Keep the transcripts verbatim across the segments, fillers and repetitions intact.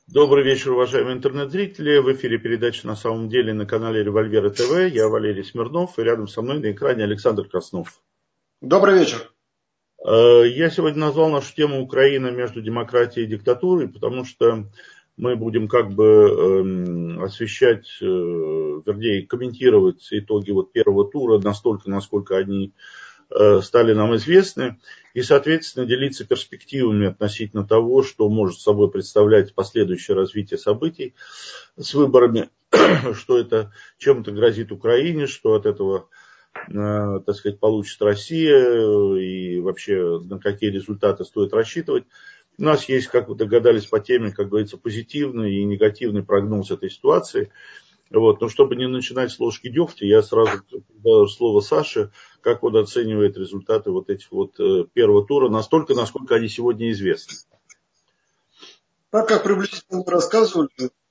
Добрый вечер, уважаемые интернет-зрители. В эфире передача «На самом деле» на канале Револьвера ТВ. Я Валерий Смирнов, и рядом со мной на экране Александр Краснов. Добрый вечер. Я сегодня назвал нашу тему «Украина между демократией и диктатурой», потому что мы будем как бы освещать, вернее, комментировать итоги вот первого тура настолько, насколько они стали нам известны, и, соответственно, делиться перспективами относительно того, что может собой представлять последующее развитие событий с выборами, что это, чем это грозит Украине, что от этого, так сказать, получит Россия, и вообще на какие результаты стоит рассчитывать. У нас есть, как вы догадались по теме, как говорится, позитивный и негативный прогноз этой ситуации. Вот. Но чтобы не начинать с ложки дегтя, я сразу даю слово Саше, как он оценивает результаты вот этих вот первого тура, настолько, насколько они сегодня известны. Так как приблизительно мы рассказывали,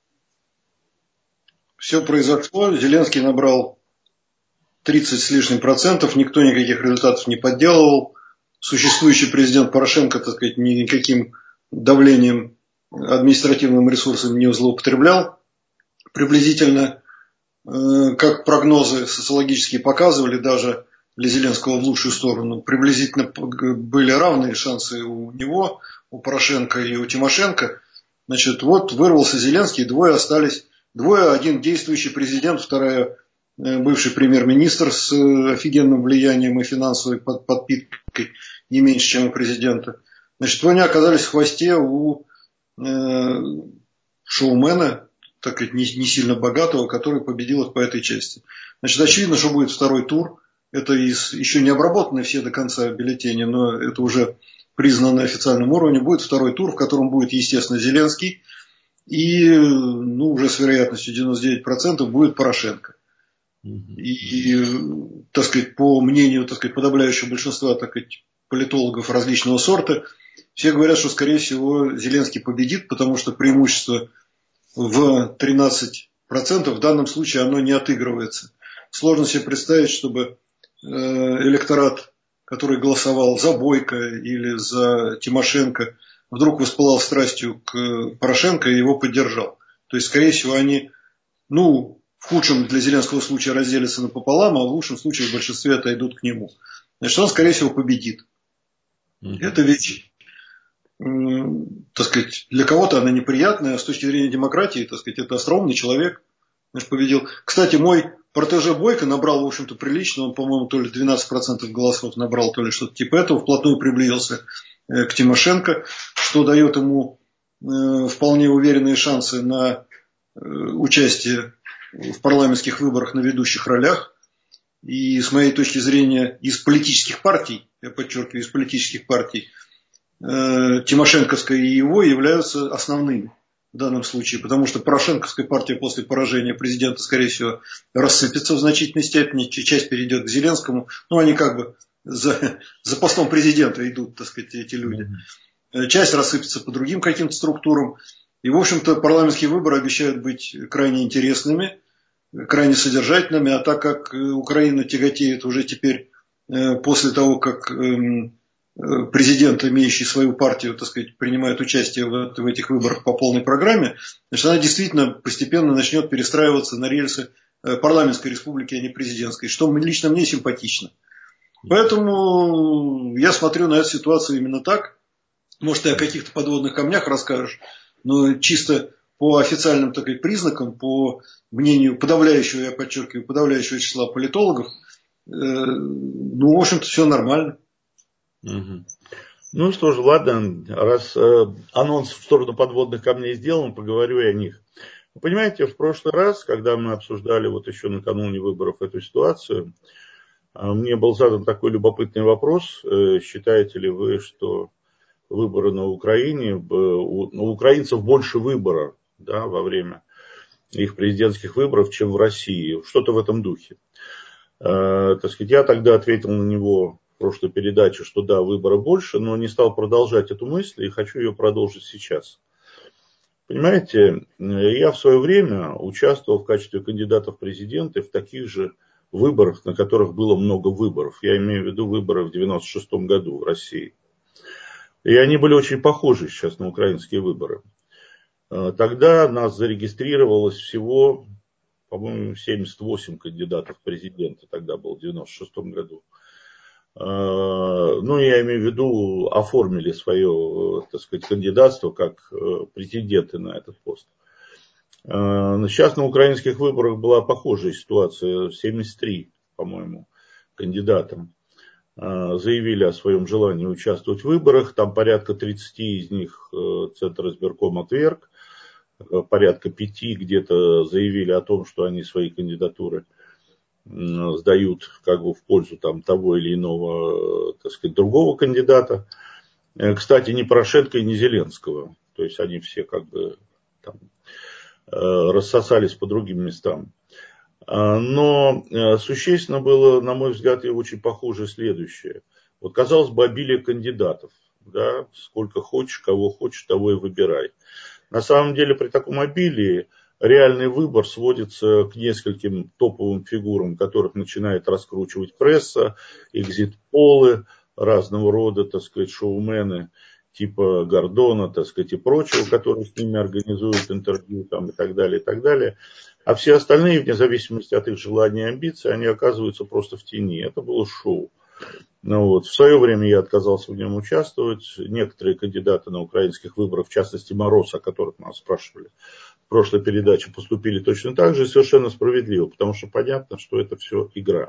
все произошло. Зеленский набрал тридцать с лишним процентов, никто никаких результатов не подделывал. Существующий президент Порошенко, так сказать, никаким давлением, административным ресурсом не злоупотреблял. Приблизительно, как прогнозы социологические показывали, даже для Зеленского в лучшую сторону, приблизительно были равные шансы у него, у Порошенко и у Тимошенко. Значит, вот вырвался Зеленский, двое остались. Двое, один действующий президент, вторая бывший премьер-министр с офигенным влиянием и финансовой подпиткой, не меньше, чем у президента. Значит, они оказались в хвосте у э, шоумена, так сказать, не, не сильно богатого, который победил их по этой части. Значит, очевидно, что будет второй тур. Это из, еще не обработаны все до конца бюллетени, но это уже признано на официальном уровне. Будет второй тур, в котором будет, естественно, Зеленский. И ну, уже с вероятностью девяносто девять процентов будет Порошенко. И, и, так сказать, по мнению, так сказать, подавляющего большинства, так сказать, политологов различного сорта, все говорят, что, скорее всего, Зеленский победит, потому что преимущество в тринадцать процентов в данном случае оно не отыгрывается. Сложно себе представить, чтобы электорат, который голосовал за Бойко или за Тимошенко, вдруг воспылал страстью к Порошенко и его поддержал. То есть, скорее всего, они, ну, в худшем для Зеленского случае разделятся напополам, а в лучшем случае в большинстве отойдут к нему. Значит, он, скорее всего, победит. Mm-hmm. Это вещь, так сказать, для кого-то она неприятная, а с точки зрения демократии, так сказать, это остроумный человек, значит, победил. Кстати, мой протеже Бойко набрал, в общем-то, прилично, он, по-моему, то ли двенадцать процентов голосов набрал, то ли что-то типа этого, вплотную приблизился к Тимошенко, что дает ему вполне уверенные шансы на участие в парламентских выборах на ведущих ролях. И с моей точки зрения, из политических партий, я подчеркиваю, из политических партий, Тимошенковская и его являются основными в данном случае, потому что Порошенковская партия после поражения президента, скорее всего, рассыпется в значительной степени, часть перейдет к Зеленскому, ну, они как бы за, за постом президента идут, так сказать, эти люди. Часть рассыпется по другим каким-то структурам, и, в общем-то, парламентские выборы обещают быть крайне интересными, крайне содержательными, а так как Украина тяготеет уже теперь после того, как президент, имеющий свою партию, так сказать, принимает участие в, в этих выборах по полной программе, значит, она действительно постепенно начнет перестраиваться на рельсы парламентской республики, а не президентской, что лично мне симпатично. Поэтому я смотрю на эту ситуацию именно так. Может, ты о каких-то подводных камнях расскажешь, но чисто по официальным, так сказать, признакам, по мнению подавляющего, я подчеркиваю, подавляющего числа политологов, э, ну, в общем-то, все нормально. Угу. Ну что ж, ладно, раз э, анонс в сторону подводных камней сделан, поговорю и о них. Вы понимаете, в прошлый раз, когда мы обсуждали вот еще накануне выборов эту ситуацию, э, мне был задан такой любопытный вопрос, э, считаете ли вы, что выборы на Украине, э, у, у украинцев больше выбора, да, во время их президентских выборов, чем в России, что-то в этом духе. Э, так сказать, я тогда ответил на него в прошлой передаче, что да, выбора больше, но не стал продолжать эту мысль и хочу ее продолжить сейчас. Понимаете, я в свое время участвовал в качестве кандидата в президенты в таких же выборах, на которых было много выборов. Я имею в виду выборы в девяносто шестом году в России. И они были очень похожи сейчас на украинские выборы. Тогда нас зарегистрировалось всего, по-моему, семьдесят восемь кандидатов в президенты, тогда было в девяносто шестом году. Ну, я имею в виду, оформили свое, так сказать, кандидатство как претенденты на этот пост. Сейчас на украинских выборах была похожая ситуация, семьдесят три, по-моему, кандидата заявили о своем желании участвовать в выборах, там порядка тридцати из них Центр избирком отверг, порядка пяти где-то заявили о том, что они свои кандидатуры сдают как бы в пользу там, того или иного, так сказать, другого кандидата. Кстати, ни Порошенко и ни Зеленского. То есть они все как бы там рассосались по другим местам. Но существенно было, на мой взгляд, и очень похоже следующее. Вот, казалось бы, обилие кандидатов. Да? Сколько хочешь, кого хочешь, того и выбирай. На самом деле, при таком обилии реальный выбор сводится к нескольким топовым фигурам, которых начинает раскручивать пресса, экзит-полы, разного рода, так сказать, шоумены типа Гордона, так сказать, и прочего, которые с ними организуют интервью там, и так далее, и так далее. А все остальные, вне зависимости от их желаний и амбиций, они оказываются просто в тени. Это было шоу. Ну, вот. В свое время я отказался в нем участвовать. Некоторые кандидаты на украинских выборах, в частности Мороз, о которых нас спрашивали в прошлой передаче, поступили точно так же и совершенно справедливо, потому что понятно, что это все игра.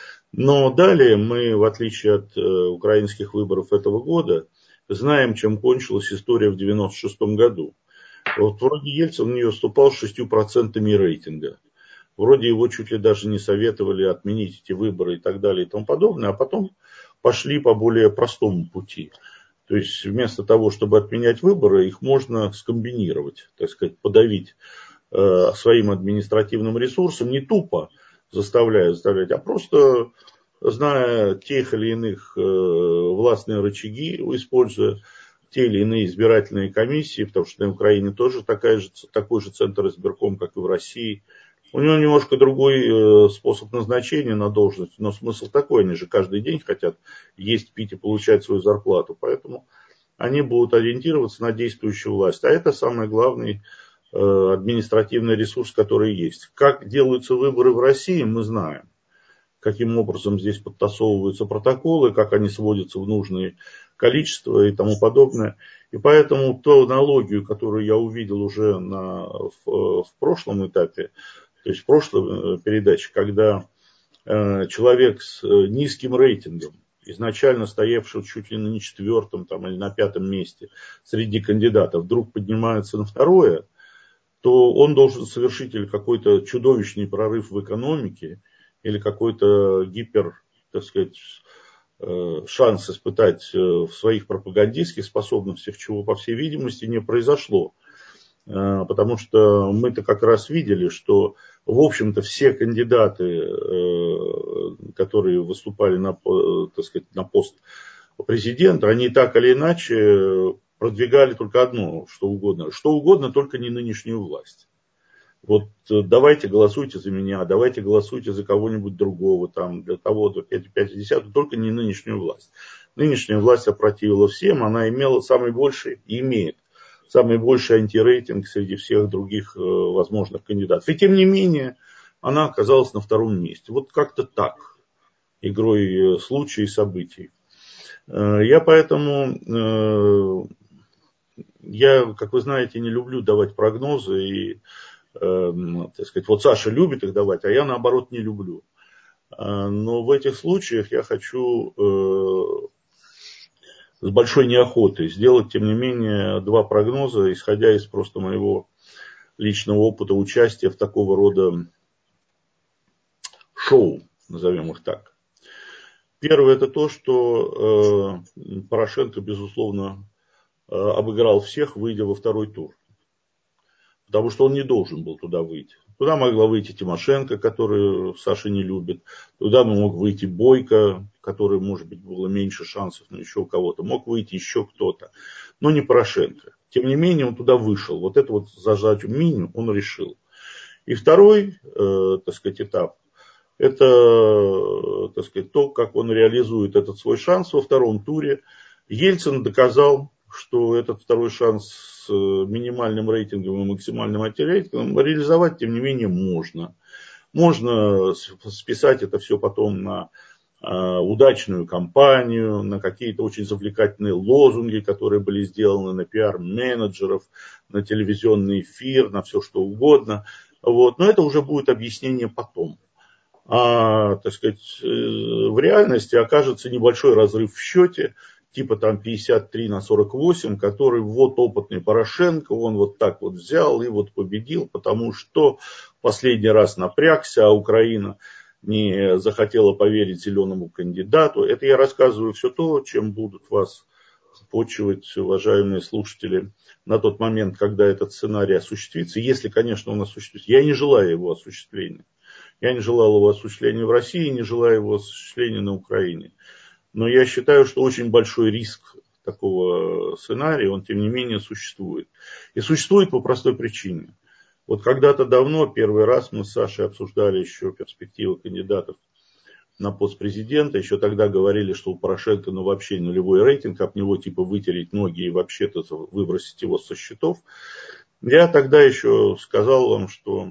Но далее мы, в отличие от э, украинских выборов этого года, знаем, чем кончилась история в девяносто шестом году. Вот вроде Ельцин в нее вступал с шестью процентами рейтинга. Вроде его чуть ли даже не советовали отменить эти выборы и так далее и тому подобное, а потом пошли по более простому пути. То есть вместо того, чтобы отменять выборы, их можно скомбинировать, так сказать, подавить э, своим административным ресурсом, не тупо заставляя заставлять, а просто зная тех или иных э, властные рычаги, используя те или иные избирательные комиссии, потому что на Украине тоже такая же, такой же центр избирком, как и в России. У него немножко другой э, способ назначения на должность, но смысл такой, они же каждый день хотят есть, пить и получать свою зарплату, поэтому они будут ориентироваться на действующую власть. А это самый главный э, административный ресурс, который есть. Как делаются выборы в России, мы знаем. Каким образом здесь подтасовываются протоколы, как они сводятся в нужное количество и тому подобное. И поэтому ту аналогию, которую я увидел уже на, в, в прошлом этапе, то есть в прошлой передаче, когда э, человек с низким рейтингом, изначально стоявший чуть ли не на четвертом там, или на пятом месте среди кандидатов, вдруг поднимается на второе, то он должен совершить или какой-то чудовищный прорыв в экономике, или какой-то гипер, так сказать, шанс испытать в своих пропагандистских способностях, чего, по всей видимости, не произошло. Потому что мы-то как раз видели, что, в общем-то, все кандидаты, которые выступали на, так сказать, на пост президента, они так или иначе продвигали только одно, что угодно. Что угодно, только не нынешнюю власть. Вот давайте голосуйте за меня, давайте голосуйте за кого-нибудь другого, там, для того, пять, пять, десять, только не нынешнюю власть. Нынешняя власть опротивила всем, она имела самый больший, и имеет самый больший антирейтинг среди всех других э, возможных кандидатов. И тем не менее, она оказалась на втором месте. Вот как-то так, игрой э, случаев и событий. Э, я поэтому, э, я, как вы знаете, не люблю давать прогнозы и так сказать, вот Саша любит их давать, а я наоборот не люблю. Но в этих случаях я хочу с большой неохотой сделать, тем не менее, два прогноза, исходя из просто моего личного опыта участия в такого рода шоу, назовем их так. Первое это то, что Порошенко, безусловно, обыграл всех, выйдя во второй тур. Потому что он не должен был туда выйти. Туда могла выйти Тимошенко, которую Саша не любит. Туда мог выйти Бойко, который, может быть, было меньше шансов, но еще у кого-то. Мог выйти еще кто-то. Но не Порошенко. Тем не менее, он туда вышел. Вот это вот задачу минимум он решил. И второй, э, так сказать, этап. Это, так сказать, то, как он реализует этот свой шанс во втором туре. Ельцин доказал что этот второй шанс с минимальным рейтингом и максимальным антирейтингом реализовать, тем не менее, можно. Можно списать это все потом на удачную кампанию, на какие-то очень завлекательные лозунги, которые были сделаны, на пиар-менеджеров, на телевизионный эфир, на все что угодно. Вот. Но это уже будет объяснение потом. А, так сказать, в реальности окажется небольшой разрыв в счете, типа там пятьдесят три на сорок восемь, который вот опытный Порошенко, он вот так вот взял и вот победил, потому что последний раз напрягся, а Украина не захотела поверить зеленому кандидату. Это я рассказываю все то, чем будут вас почивать, уважаемые слушатели, на тот момент, когда этот сценарий осуществится, если, конечно, он осуществится. Я не желаю его осуществления. Я не желал его осуществления в России, не желаю его осуществления на Украине. Но я считаю, что очень большой риск такого сценария, он тем не менее существует. И существует по простой причине. Вот когда-то давно, первый раз мы с Сашей обсуждали еще перспективы кандидатов на пост президента. Еще тогда говорили, что у Порошенко ну, вообще нулевой рейтинг, об него типа вытереть ноги и вообще-то выбросить его со счетов. Я тогда еще сказал вам, что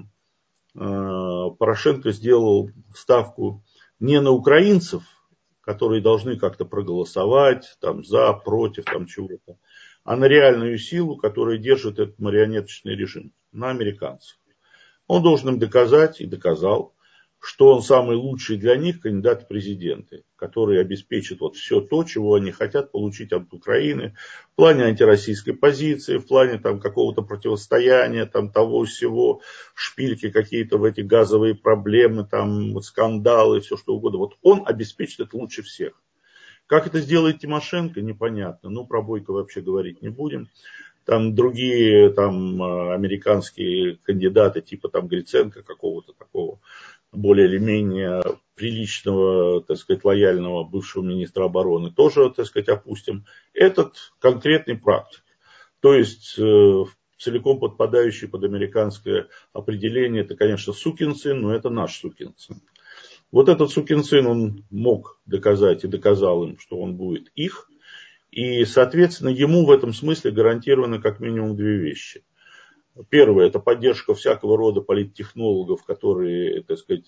э, Порошенко сделал ставку не на украинцев, которые должны как-то проголосовать там, за, против, там, чего-то, а на реальную силу, которая держит этот марионеточный режим, на американцев. Он должен им доказать, и доказал, что он самый лучший для них кандидат в президенты, который обеспечит вот все то, чего они хотят получить от Украины в плане антироссийской позиции, в плане там, какого-то противостояния, там, того всего, шпильки какие-то в эти газовые проблемы, там, вот, скандалы, все что угодно. Вот он обеспечит это лучше всех. Как это сделает Тимошенко, непонятно. Ну, про Бойко вообще говорить не будем. Там другие там, американские кандидаты, типа там Гриценко какого-то такого, более или менее приличного, так сказать, лояльного бывшего министра обороны, тоже, так сказать, опустим. Этот конкретный практик. То есть, э, целиком подпадающий под американское определение, это, конечно, сукин сын, но это наш сукин сын. Вот этот сукин сын, он мог доказать и доказал им, что он будет их. И, соответственно, ему в этом смысле гарантированы как минимум две вещи. Первое, это поддержка всякого рода политтехнологов, которые, так сказать,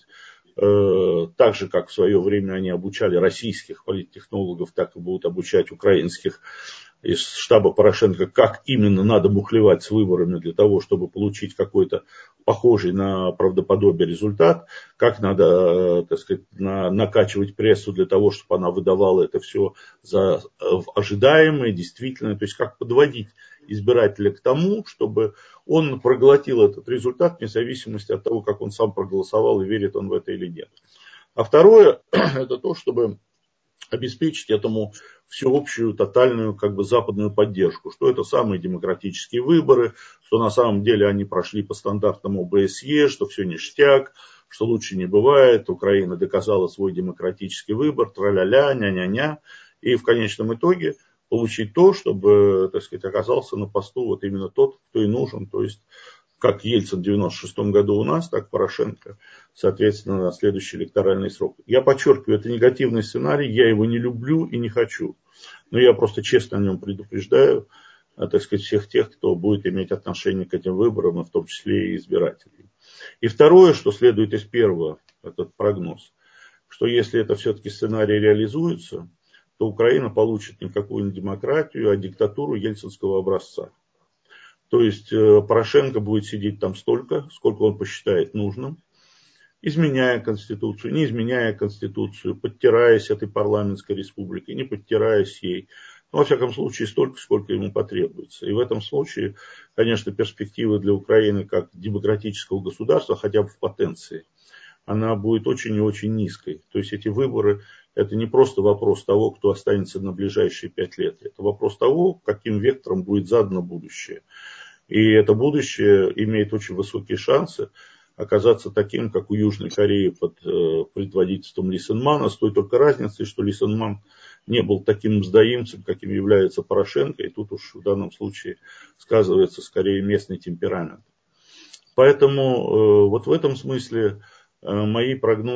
э, так же, как в свое время они обучали российских политтехнологов, так и будут обучать украинских из штаба Порошенко, как именно надо мухлевать с выборами для того, чтобы получить какой-то похожий на правдоподобие результат, как надо, так сказать, на, накачивать прессу для того, чтобы она выдавала это все за ожидаемое, действительно, то есть как подводить избирателя к тому, чтобы он проглотил этот результат вне зависимости от того, как он сам проголосовал и верит он в это или нет. А второе, это то, чтобы обеспечить этому всеобщую, тотальную, как бы, западную поддержку, что это самые демократические выборы, что на самом деле они прошли по стандартам О Бэ Эс Е, что все ништяк, что лучше не бывает, Украина доказала свой демократический выбор, тра-ля-ля, ня-ня-ня, и в конечном итоге получить то, чтобы, так сказать, оказался на посту вот именно тот, кто и нужен, то есть как Ельцин в девяносто шестом году у нас, так Порошенко, соответственно, на следующий электоральный срок. Я подчеркиваю, это негативный сценарий, я его не люблю и не хочу. Но я просто честно о нем предупреждаю, так сказать, всех тех, кто будет иметь отношение к этим выборам, в том числе и избирателей. И второе, что следует из первого, этот прогноз, что если это все-таки сценарий реализуется, то Украина получит не какую-нибудь демократию, а диктатуру ельцинского образца. То есть Порошенко будет сидеть там столько, сколько он посчитает нужным, изменяя Конституцию, не изменяя Конституцию, подтираясь этой парламентской республикой, не подтираясь ей. Но, во всяком случае, столько, сколько ему потребуется. И в этом случае, конечно, перспектива для Украины как демократического государства, хотя бы в потенции, она будет очень и очень низкой. То есть эти выборы, это не просто вопрос того, кто останется на ближайшие пять лет. Это вопрос того, каким вектором будет задано будущее. И это будущее имеет очень высокие шансы оказаться таким, как у Южной Кореи под э, предводительством Ли Сен Мана, с той только разницей, что Ли Сен Ман не был таким мздоимцем, каким является Порошенко, и тут уж в данном случае сказывается скорее местный темперамент. Поэтому э, вот в этом смысле э, мои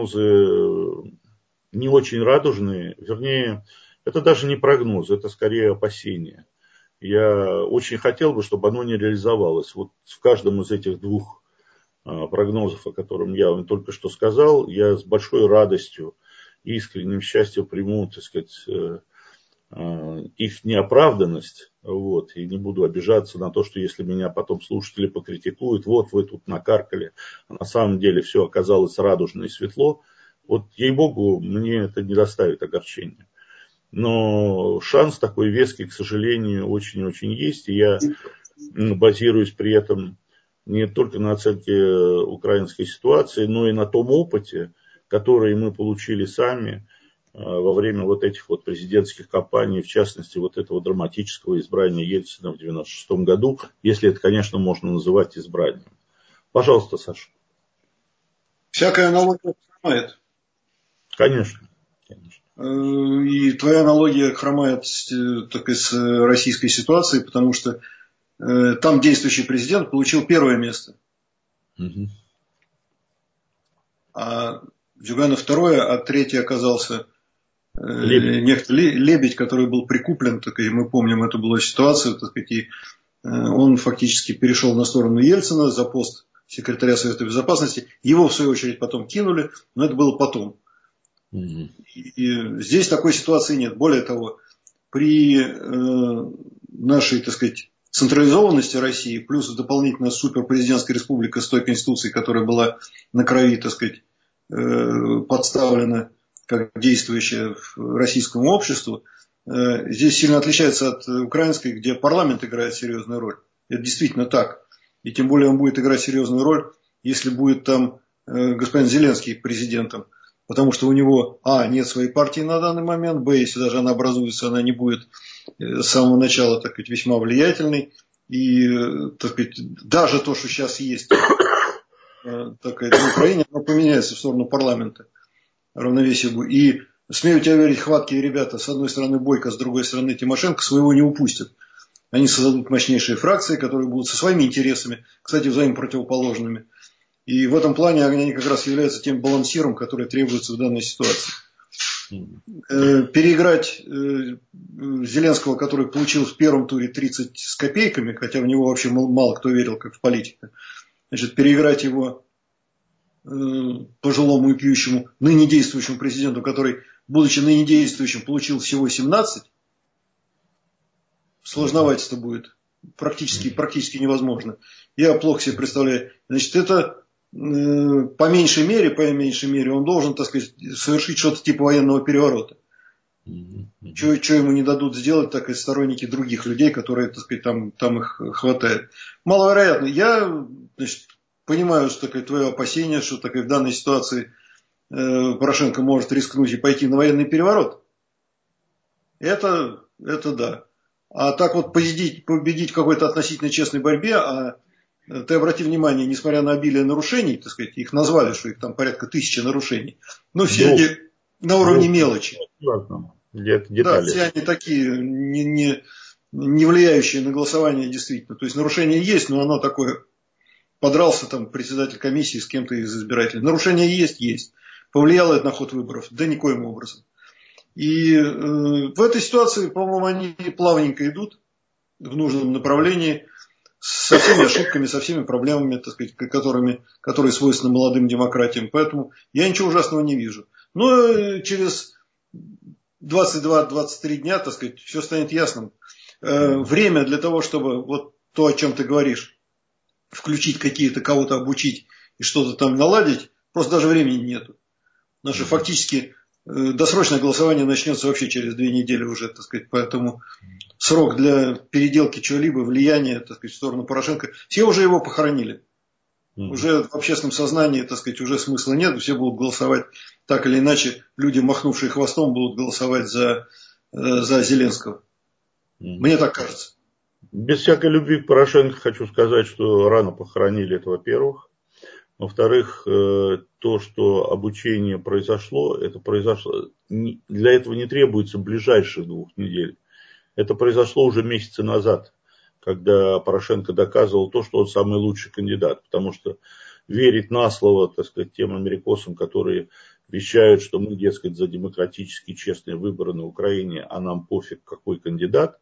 прогнозы не очень радужные, вернее, это даже не прогнозы, это скорее опасения. Я очень хотел бы, чтобы оно не реализовалось. Вот в каждом из этих двух прогнозов, о котором я вам только что сказал, я с большой радостью и искренним счастьем приму, так сказать, их неоправданность, вот, и не буду обижаться на то, что если меня потом слушатели покритикуют, вот вы тут накаркали, а на самом деле все оказалось радужно и светло, вот, ей-богу, мне это не доставит огорчения. Но шанс такой веский, к сожалению, очень-очень есть, и я базируюсь при этом не только на оценке украинской ситуации, но и на том опыте, который мы получили сами во время вот этих вот президентских кампаний, в частности, вот этого драматического избрания Ельцина в девяносто шестом году, если это, конечно, можно называть избранием. Пожалуйста, Саша. Всякая аналогия хромает. Конечно. конечно. И твоя аналогия хромает так и с российской ситуацией, потому что там действующий президент получил первое место. Угу. А Зюганов второе, а третий оказался Лебедь. некто Лебедь, который был прикуплен, так и мы помним эту была ситуацию, так сказать, и он фактически перешел на сторону Ельцина за пост секретаря Совета Безопасности. Его, в свою очередь, потом кинули, но это было потом. Угу. И здесь такой ситуации нет. Более того, при э, нашей, так сказать, централизованности России, плюс дополнительно суперпрезидентская республика с той конституцией, которая была на крови, так сказать, э, подставлена как действующая российскому обществу, э, здесь сильно отличается от украинской, где парламент играет серьезную роль. Это действительно так. И тем более он будет играть серьезную роль, если будет там э, господин Зеленский президентом. Потому что у него, а, нет своей партии на данный момент, б, если даже она образуется, она не будет с самого начала, так сказать, весьма влиятельной. И, так сказать, даже то, что сейчас есть так сказать, в Украине, оно поменяется в сторону парламента. Равновесие будет. И, смею тебя верить, хваткие ребята, с одной стороны Бойко, с другой стороны Тимошенко, своего не упустят. Они создадут мощнейшие фракции, которые будут со своими интересами, кстати, взаимопротивоположными. И в этом плане они как раз являются тем балансиром, который требуется в данной ситуации. Переиграть Зеленского, который получил в первом туре тридцать с копейками, хотя в него вообще мало кто верил, как в политика. Значит, переиграть его пожилому и пьющему, ныне действующему президенту, который, будучи ныне действующим, получил всего семнадцать, сложновать это будет. Практически, практически невозможно. Я плохо себе представляю. Значит, это по меньшей мере, по меньшей мере, он должен, так сказать, совершить что-то типа военного переворота. Mm-hmm. Что ему не дадут сделать, так и сторонники других людей, которые, так сказать, там, там их хватает. Маловероятно. Я, значит, понимаю, что такое твое опасение, что такое в данной ситуации э, Порошенко может рискнуть и пойти на военный переворот. Это, это да. А так вот победить, победить в какой-то относительно честной борьбе, а ты обрати внимание, несмотря на обилие нарушений, так сказать, их назвали, что их там порядка тысячи нарушений, но все ну, они на уровне ну, мелочи. Детали. Да, все они такие, не, не, не влияющие на голосование действительно. То есть нарушение есть, но оно такое, подрался там председатель комиссии с кем-то из избирателей. Нарушение есть, есть. Повлияло это на ход выборов? Да никоим образом. И э, в этой ситуации, по-моему, они плавненько идут в нужном направлении, со всеми ошибками, со всеми проблемами, так сказать, которыми, которые свойственны молодым демократиям. Поэтому я ничего ужасного не вижу. Но через двадцать два - двадцать три дня, так сказать, все станет ясным. Э, время для того, чтобы вот то, о чем ты говоришь, включить какие-то, кого-то обучить и что-то там наладить, просто даже времени нету. Потому что фактически э, досрочное голосование начнется вообще через две недели уже, так сказать, поэтому срок для переделки чего-либо, влияния, так сказать, в сторону Порошенко, все уже его похоронили. Mm-hmm. Уже в общественном сознании, так сказать, уже смысла нет, все будут голосовать так или иначе, люди, махнувшие хвостом, будут голосовать за, за Зеленского. Mm-hmm. Мне так кажется. Без всякой любви к Порошенко хочу сказать, что рано похоронили это, во-первых. Во-вторых, то, что обучение произошло, это произошло, для этого не требуется ближайших двух недель. Это произошло уже месяцы назад, когда Порошенко доказывал то, что он самый лучший кандидат. Потому что верить на слово, так сказать, тем америкосам, которые вещают, что мы, дескать, за демократические честные выборы на Украине, а нам пофиг, какой кандидат,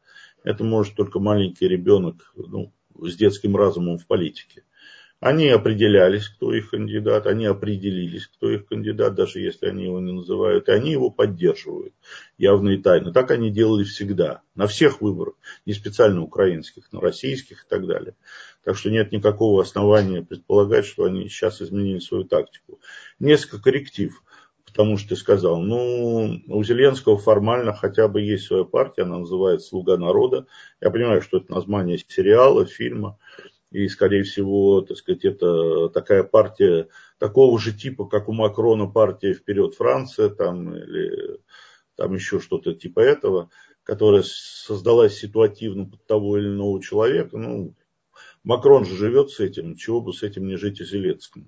Это может только маленький ребенок, ну, с детским разумом в политике. Они определялись, кто их кандидат, они определились, кто их кандидат, даже если они его не называют, и они его поддерживают, явно и тайно. Так они делали всегда, на всех выборах, не специально украинских, но российских и так далее. Так что нет никакого основания предполагать, что они сейчас изменили свою тактику. Несколько корректив, потому что ты сказал, ну, у Зеленского формально хотя бы есть своя партия, она называется «Слуга народа». Я понимаю, что это название сериала, фильма. И, скорее всего, так сказать, это такая партия такого же типа, как у Макрона партия «Вперед, Франция», там, или там еще что-то типа этого, которая создалась ситуативно под того или иного человека. Ну, Макрон же живет с этим, чего бы с этим не жить и Зеленскому.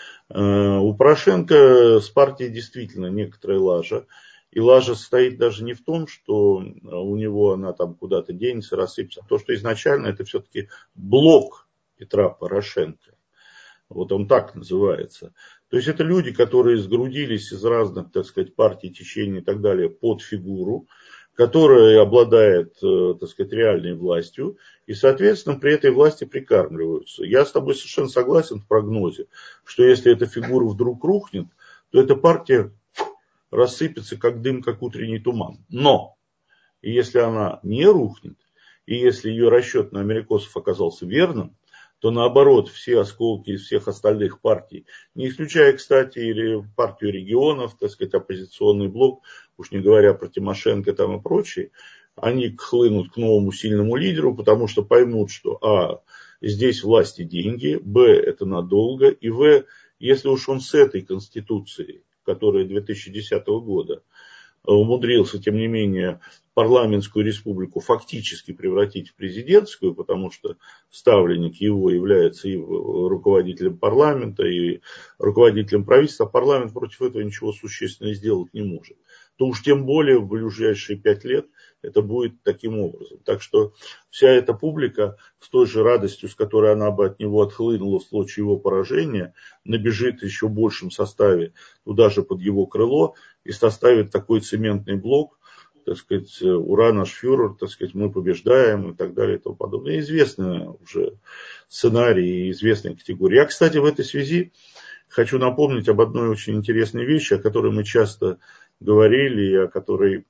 У Порошенко с партией действительно некоторая лажа. И лажа состоит даже не в том, что у него она там куда-то денется, рассыпется, а то, что изначально это все-таки блок Петра Порошенко. Вот он так называется. То есть это люди, которые сгрудились из разных, так сказать, партий, течений и так далее под фигуру, которая обладает, так сказать, реальной властью и, соответственно, при этой власти прикармливаются. Я с тобой совершенно согласен в прогнозе, что если эта фигура вдруг рухнет, то эта партия рассыпется как дым, как утренний туман. Но если она не рухнет, и если ее расчет на америкосов оказался верным, то наоборот, все осколки из всех остальных партий, не исключая, кстати, или партию регионов, так сказать, оппозиционный блок, уж не говоря про Тимошенко там и прочие, они хлынут к новому сильному лидеру, потому что поймут, что а, здесь власти деньги, б, это надолго, и в, если уж он с этой конституцией, которая две тысячи десятого года, умудрился, тем не менее, парламентскую республику фактически превратить в президентскую, потому что ставленник его является и руководителем парламента, и руководителем правительства, а парламент против этого ничего существенного сделать не может. То уж тем более в ближайшие пять лет это будет таким образом. Так что вся эта публика с той же радостью, с которой она бы от него отхлынула в случае его поражения, набежит в еще большем составе туда же под его крыло и составит такой цементный блок, так сказать, ура, наш фюрер, так сказать, мы побеждаем и так далее и тому подобное. Известный уже сценарий и известная категория. Я, кстати, в этой связи хочу напомнить об одной очень интересной вещи, о которой мы часто говорили и о которой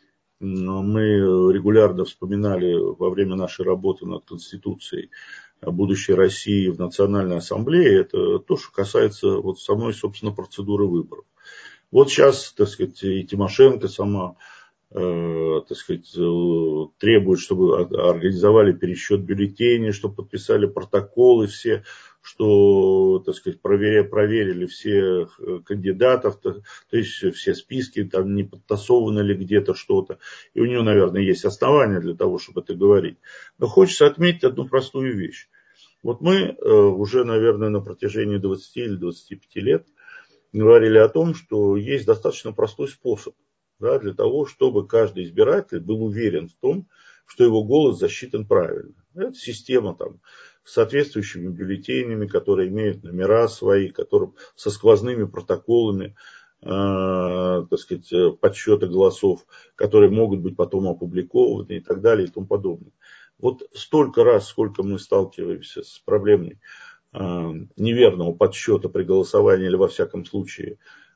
мы регулярно вспоминали во время нашей работы над Конституцией будущей России в Национальной Ассамблее. Это то, что касается вот самой, собственно, процедуры выборов. Вот сейчас, так сказать, и Тимошенко сама, э, так сказать, требует, чтобы организовали пересчет бюллетеней, чтобы подписали протоколы все, что, так сказать, проверя, проверили всех кандидатов, то, то есть все списки, там не подтасовано ли где-то что-то. И у нее, наверное, есть основания для того, чтобы это говорить. Но хочется отметить одну простую вещь. Вот мы э, уже, наверное, на протяжении двадцати или двадцати пяти лет говорили о том, что есть достаточно простой способ, да, для того, чтобы каждый избиратель был уверен в том, что его голос засчитан правильно. Это система там, с соответствующими бюллетенями, которые имеют номера свои, которые, со сквозными протоколами, э, так сказать, подсчета голосов, которые могут быть потом опубликованы и так далее и тому подобное. Вот столько раз, сколько мы сталкиваемся с проблемой неверного подсчета при голосовании или во всяком случае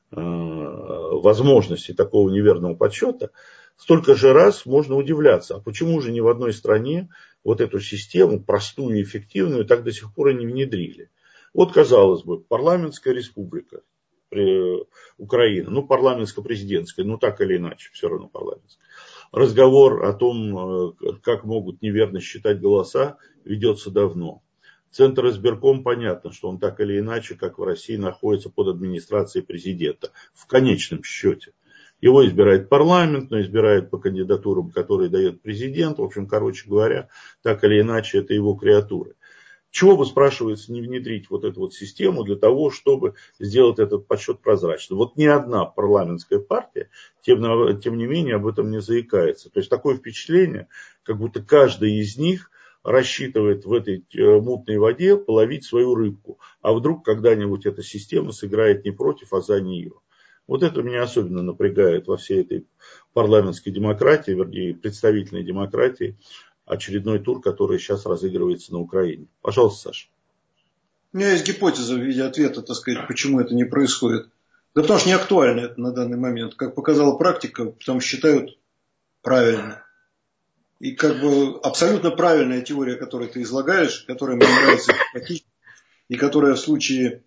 возможности такого неверного подсчета, столько же раз можно удивляться, а почему же ни в одной стране вот эту систему, простую и эффективную, так до сих пор и не внедрили. Вот, казалось бы, парламентская республика Украина, ну, парламентско-президентская, ну, так или иначе, все равно парламентская. Разговор о том, как могут неверно считать голоса, ведется давно. Центр избирком, понятно, что он так или иначе, как в России, находится под администрацией президента. В конечном счете. Его избирает парламент, но избирает по кандидатурам, которые дает президент. В общем, короче говоря, так или иначе, это его креатуры. Чего бы, спрашивается, не внедрить вот эту вот систему для того, чтобы сделать этот подсчет прозрачным? Вот ни одна парламентская партия, тем, тем не менее, об этом не заикается. То есть такое впечатление, как будто каждый из них рассчитывает в этой мутной воде половить свою рыбку. А вдруг когда-нибудь эта система сыграет не против, а за нее. Вот это меня особенно напрягает во всей этой парламентской демократии, вернее, представительной демократии. очередной тур, который сейчас разыгрывается на Украине. Пожалуйста, Саша. У меня есть гипотеза в виде ответа, так сказать, почему это не происходит. Да потому что не актуально это на данный момент. Как показала практика, там считают правильно. И как бы абсолютно правильная теория, которую ты излагаешь, которая мне нравится, и которая в случае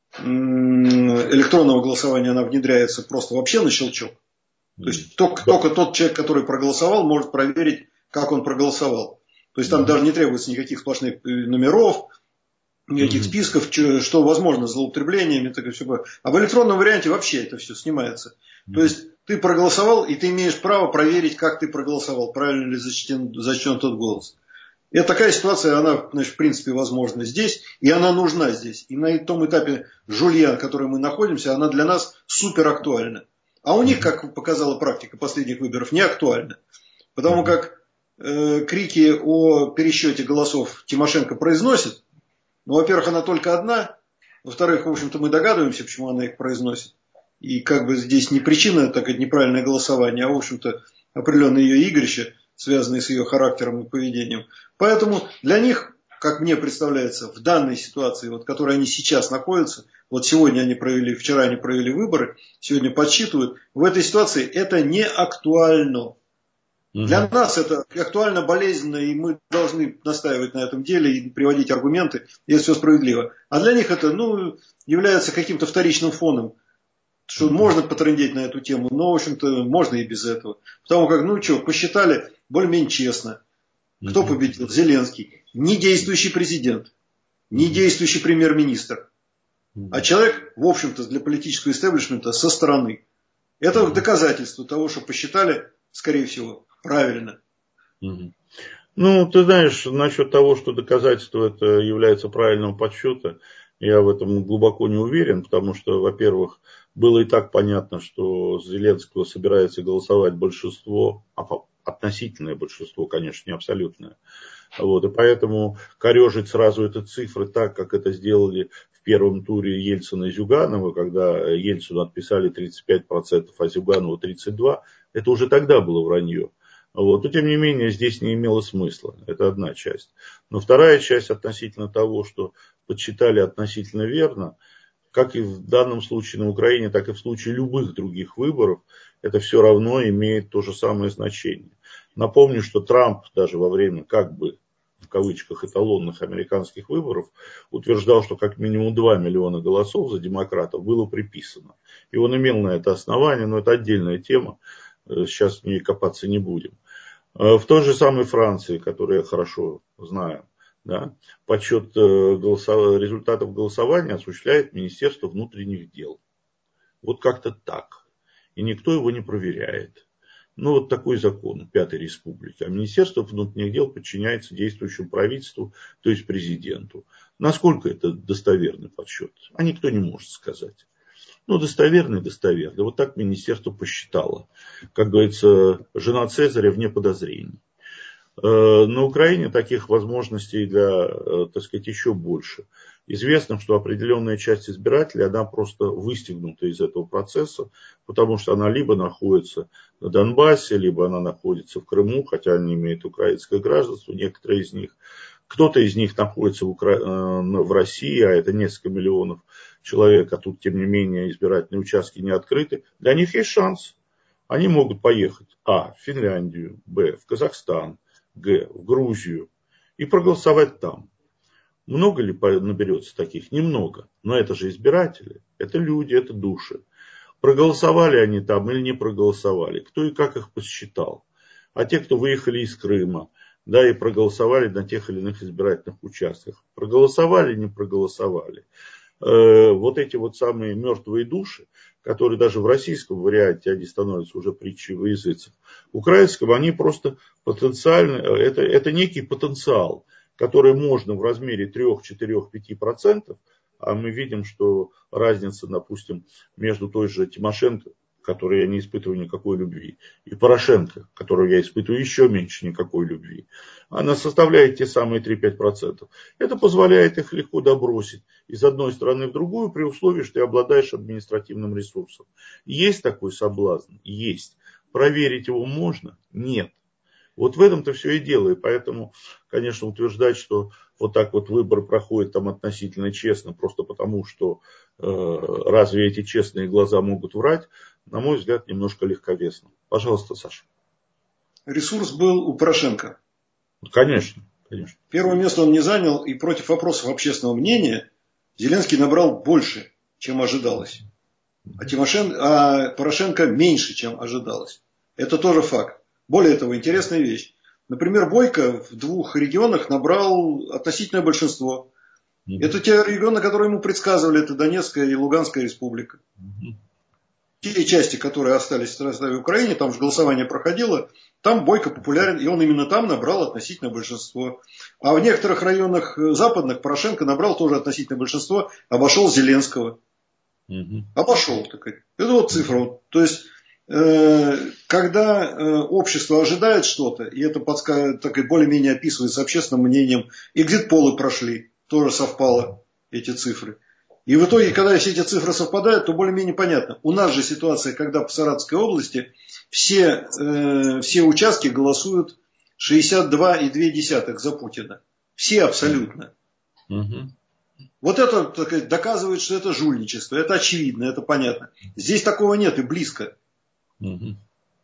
электронного голосования она внедряется просто вообще на щелчок. То есть только, только тот человек, который проголосовал, может проверить, как он проголосовал. То есть там даже не требуется никаких сплошных номеров, никаких списков, что возможно злоупотреблениями. Так и все. А в электронном варианте вообще это все снимается. То есть ты проголосовал, и ты имеешь право проверить, как ты проголосовал, правильно ли зачтен, зачтен тот голос. И такая ситуация, она, значит, в принципе, возможна здесь, и она нужна здесь. И на том этапе жулья, на котором мы находимся, она для нас супер актуальна. А у них, как показала практика последних выборов, не актуальна. Потому как э, крики о пересчете голосов Тимошенко произносит. Ну, во-первых, она только одна. Во-вторых, в общем-то, мы догадываемся, почему она их произносит. И как бы здесь не причина, так сказать, неправильное голосование, а, в общем-то, определенные ее игрища, связанные с ее характером и поведением. Поэтому для них, как мне представляется, в данной ситуации, вот, в которой они сейчас находятся, вот сегодня они провели, вчера они провели выборы, сегодня подсчитывают, в этой ситуации это не актуально. Для нас это актуально, болезненно, и мы должны настаивать на этом деле и приводить аргументы, если все справедливо. А для них это, ну, является каким-то вторичным фоном, что можно потрындеть на эту тему, но, в общем-то, можно и без этого. Потому как, ну что, посчитали более-менее честно. Кто победил? Зеленский. Не действующий президент, не действующий премьер-министр, а человек, в общем-то, для политического истеблишмента со стороны. Это доказательство того, что посчитали, скорее всего, правильно. Ну, ты знаешь, насчет того, что доказательство это является правильным подсчетом, я в этом глубоко не уверен, потому что, во-первых, было и так понятно, что Зеленского собирается голосовать большинство, относительное большинство, конечно, не абсолютное. Вот, и поэтому корежить сразу эти цифры так, как это сделали в первом туре Ельцина и Зюганова, когда Ельцину отписали тридцать пять процентов, а Зюганову тридцать два процента, это уже тогда было вранье. Вот. Но, тем не менее, здесь не имело смысла. Это одна часть. Но вторая часть относительно того, что подсчитали относительно верно, как и в данном случае на Украине, так и в случае любых других выборов, это все равно имеет то же самое значение. Напомню, что Трамп даже во время, как бы, в кавычках, эталонных американских выборов утверждал, что как минимум два миллиона голосов за демократов было приписано. И он имел на это основание, но это отдельная тема. Сейчас в ней копаться не будем. В той же самой Франции, которую я хорошо знаю, да, подсчет голосов... результатов голосования осуществляет Министерство внутренних дел. Вот как-то так. И никто его не проверяет. Ну, вот такой закон Пятой Республики. А Министерство внутренних дел подчиняется действующему правительству, то есть президенту. Насколько это достоверный подсчет? А никто не может сказать. Ну, достоверный, достоверный. Вот так министерство посчитало. Как говорится, жена Цезаря вне подозрений. На Украине таких возможностей для, так сказать, еще больше. Известно, что определенная часть избирателей, она просто выстегнута из этого процесса, потому что она либо находится на Донбассе, либо она находится в Крыму, хотя они имеют украинское гражданство, некоторые из них. Кто-то из них находится в, Укра... в России, а это несколько миллионов человек, а тут, тем не менее, избирательные участки не открыты. Для них есть шанс. Они могут поехать, а, в Финляндию, б, в Казахстан, г, в Грузию и проголосовать там. Много ли наберется таких? Немного. Но это же избиратели, это люди, это души. Проголосовали они там или не проголосовали? Кто и как их посчитал? А те, кто выехали из Крыма, да, и проголосовали на тех или иных избирательных участках. Проголосовали, не проголосовали. Э, вот эти вот самые мертвые души, которые даже в российском варианте, они становятся уже притчей во языцах. В украинском они просто потенциально, это, это некий потенциал, который можно в размере три, четыре, пять процентов, а мы видим, что разница, допустим, между той же Тимошенко, которой я не испытываю никакой любви, и Порошенко, которую я испытываю еще меньше никакой любви, она составляет те самые три-пять процентов. Это позволяет их легко добросить из одной страны в другую, при условии, что ты обладаешь административным ресурсом. Есть такой соблазн? Есть. Проверить его можно? Нет. Вот в этом-то все и дело. И поэтому, конечно, утверждать, что вот так вот выбор проходит там относительно честно, просто потому что э, разве эти честные глаза могут врать, на мой взгляд, немножко легковесно. Пожалуйста, Саша. Ресурс был у Порошенко. Конечно, конечно. Первое место он не занял, и против вопросов общественного мнения Зеленский набрал больше, чем ожидалось. А, Тимошен... а Порошенко меньше, чем ожидалось. Это тоже факт. Более того, интересная вещь. Например, Бойко в двух регионах набрал относительное большинство. Mm-hmm. Это те регионы, которые ему предсказывали, это Донецкая и Луганская республика. Mm-hmm. Те части, которые остались в Украине, там же голосование проходило, там Бойко популярен, и он именно там набрал относительное большинство. А в некоторых районах западных Порошенко набрал тоже относительное большинство, обошел Зеленского. Mm-hmm. Обошел. Так. Это вот цифра. То есть, э, когда э, общество ожидает что-то, и это подска... так и более-менее описывается общественным мнением, экзит-полы прошли, тоже совпало эти цифры. И в итоге, когда все эти цифры совпадают, то более-менее понятно. У нас же ситуация, когда в Саратовской области все, э, все участки голосуют шестьдесят два и две десятых за Путина. Все абсолютно. Mm-hmm. Вот это, так сказать, доказывает, что это жульничество. Это очевидно, это понятно. Здесь такого нет и близко. Mm-hmm.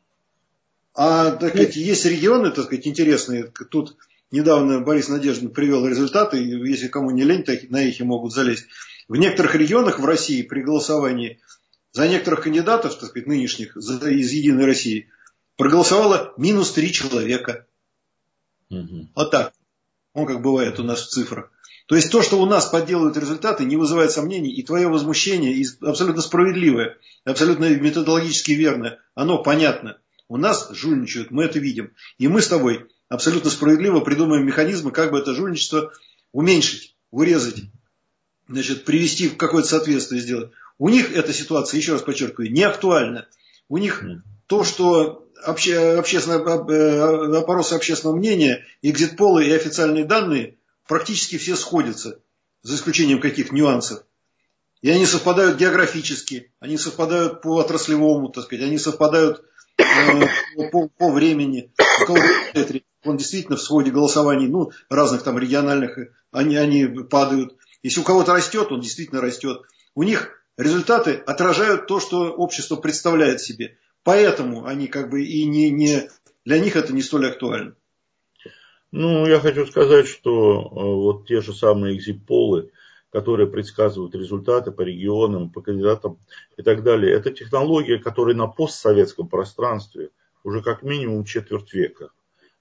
А так сказать, есть регионы, так сказать, интересные. Тут недавно Борис Надеждин привел результаты. Если кому не лень, так на их и могут залезть. В некоторых регионах в России при голосовании за некоторых кандидатов, так сказать, нынешних из Единой России, проголосовало минус три человека. Mm-hmm. Вот так. Он как бывает у нас в цифрах. То есть то, что у нас подделывают результаты, не вызывает сомнений, и твое возмущение абсолютно справедливое, абсолютно методологически верное, оно понятно. У нас жульничают, мы это видим. И мы с тобой абсолютно справедливо придумаем механизмы, как бы это жульничество уменьшить, урезать, значит, привести в какое-то соответствие сделать. У них эта ситуация, еще раз подчеркиваю, не актуальна. У них то, что обще, общественное, опросы общественного мнения, экзит-полы и официальные данные практически все сходятся, за исключением каких нюансов. И они совпадают географически, они совпадают по отраслевому, так сказать, они совпадают э, по, по времени. Он действительно в своде голосований, ну, разных там региональных, они, они падают. Если у кого-то растет, он действительно растет. У них результаты отражают то, что общество представляет себе. Поэтому они как бы и не, не для них это не столь актуально. Ну, я хочу сказать, что э, вот те же самые экзит-полы, которые предсказывают результаты по регионам, по кандидатам и так далее, это технология, которая на постсоветском пространстве уже как минимум четверть века.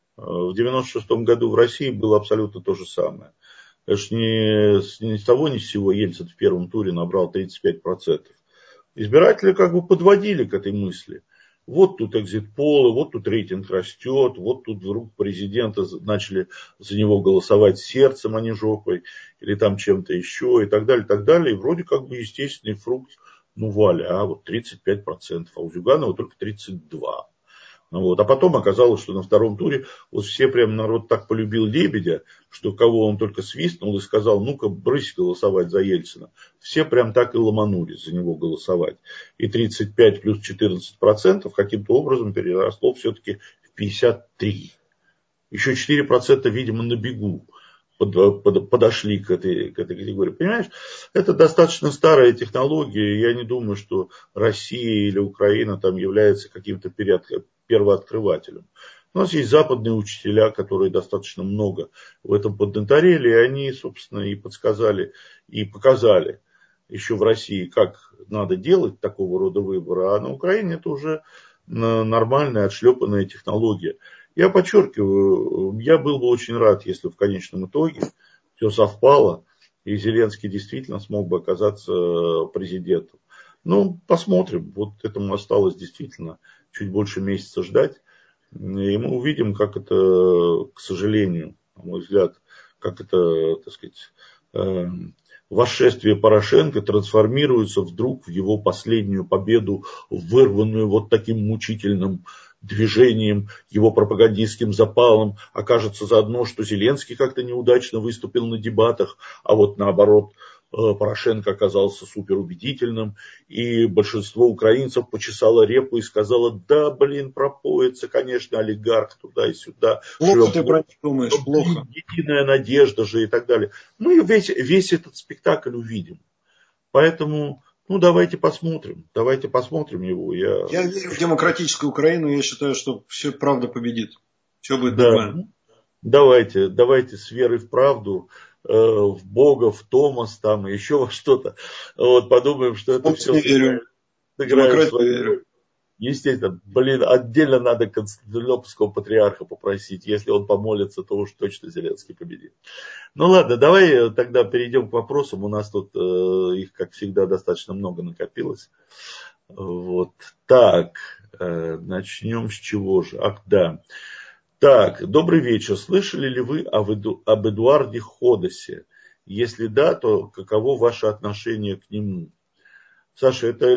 В девяносто шестом году в России было абсолютно то же самое. Конечно, ни, ни с того ни с сего Ельцин в первом туре набрал тридцать пять процентов. Избиратели как бы подводили к этой мысли. Вот тут экзит-полы, вот тут рейтинг растет, вот тут вдруг президента начали за него голосовать сердцем, а не жопой, или там чем-то еще, и так далее, и так далее. И вроде как бы естественный фрукт, ну Валя, а вот тридцать пять процентов, а у Зюганова только тридцать два процента. Вот. А потом оказалось, что на втором туре вот все прям народ так полюбил Лебедя, что кого он только свистнул и сказал, ну-ка брысь голосовать за Ельцина. Все прям так и ломанулись за него голосовать. И тридцать пять плюс четырнадцать процентов каким-то образом переросло все-таки в пятьдесят три. Еще четыре процента, видимо, на бегу под, под, подошли к этой, к этой категории. Понимаешь, это достаточно старая технология. Я не думаю, что Россия или Украина там является каким-то первооткрывателем. У нас есть западные учителя, которые достаточно много в этом поднаторели, и они, собственно, и подсказали, и показали еще в России, как надо делать такого рода выборы, а на Украине это уже нормальная, отшлепанная технология. Я подчеркиваю, я был бы очень рад, если в конечном итоге все совпало, и Зеленский действительно смог бы оказаться президентом. Ну, посмотрим, вот этому осталось действительно чуть больше месяца ждать, и мы увидим, как это, к сожалению, на мой взгляд, как это, так сказать, восшествие Порошенко трансформируется вдруг в его последнюю победу, вырванную вот таким мучительным движением, его пропагандистским запалом. Окажется заодно, что Зеленский как-то неудачно выступил на дебатах, а вот наоборот Порошенко оказался суперубедительным, и большинство украинцев почесало репу и сказало: да, блин, пропоится, конечно, олигарх туда и сюда. Плохо ты про них думаешь, плохо. Единая надежда же и так далее. Мы весь, весь этот спектакль увидим. Поэтому, ну, давайте посмотрим, давайте посмотрим его. Я, я верю в демократическую Украину, я считаю, что все правда победит. Все будет да, нормально. Давайте, давайте с верой в правду, в Бога, в Томас, там, еще во что-то. Вот, подумаем, что это Томас все не верю. сыграет свою верю. роль. Естественно, блин, отдельно надо Константинопольского патриарха попросить. Если он помолится, то уж точно Зеленский победит. Ну ладно, давай тогда перейдем к вопросам. У нас тут э, их, как всегда, достаточно много накопилось. Вот. Так, э, начнем с чего же? Ах, да. Так, добрый вечер. Слышали ли вы об, Эду, об Эдуарде Ходосе? Если да, то каково ваше отношение к нему? Саша, это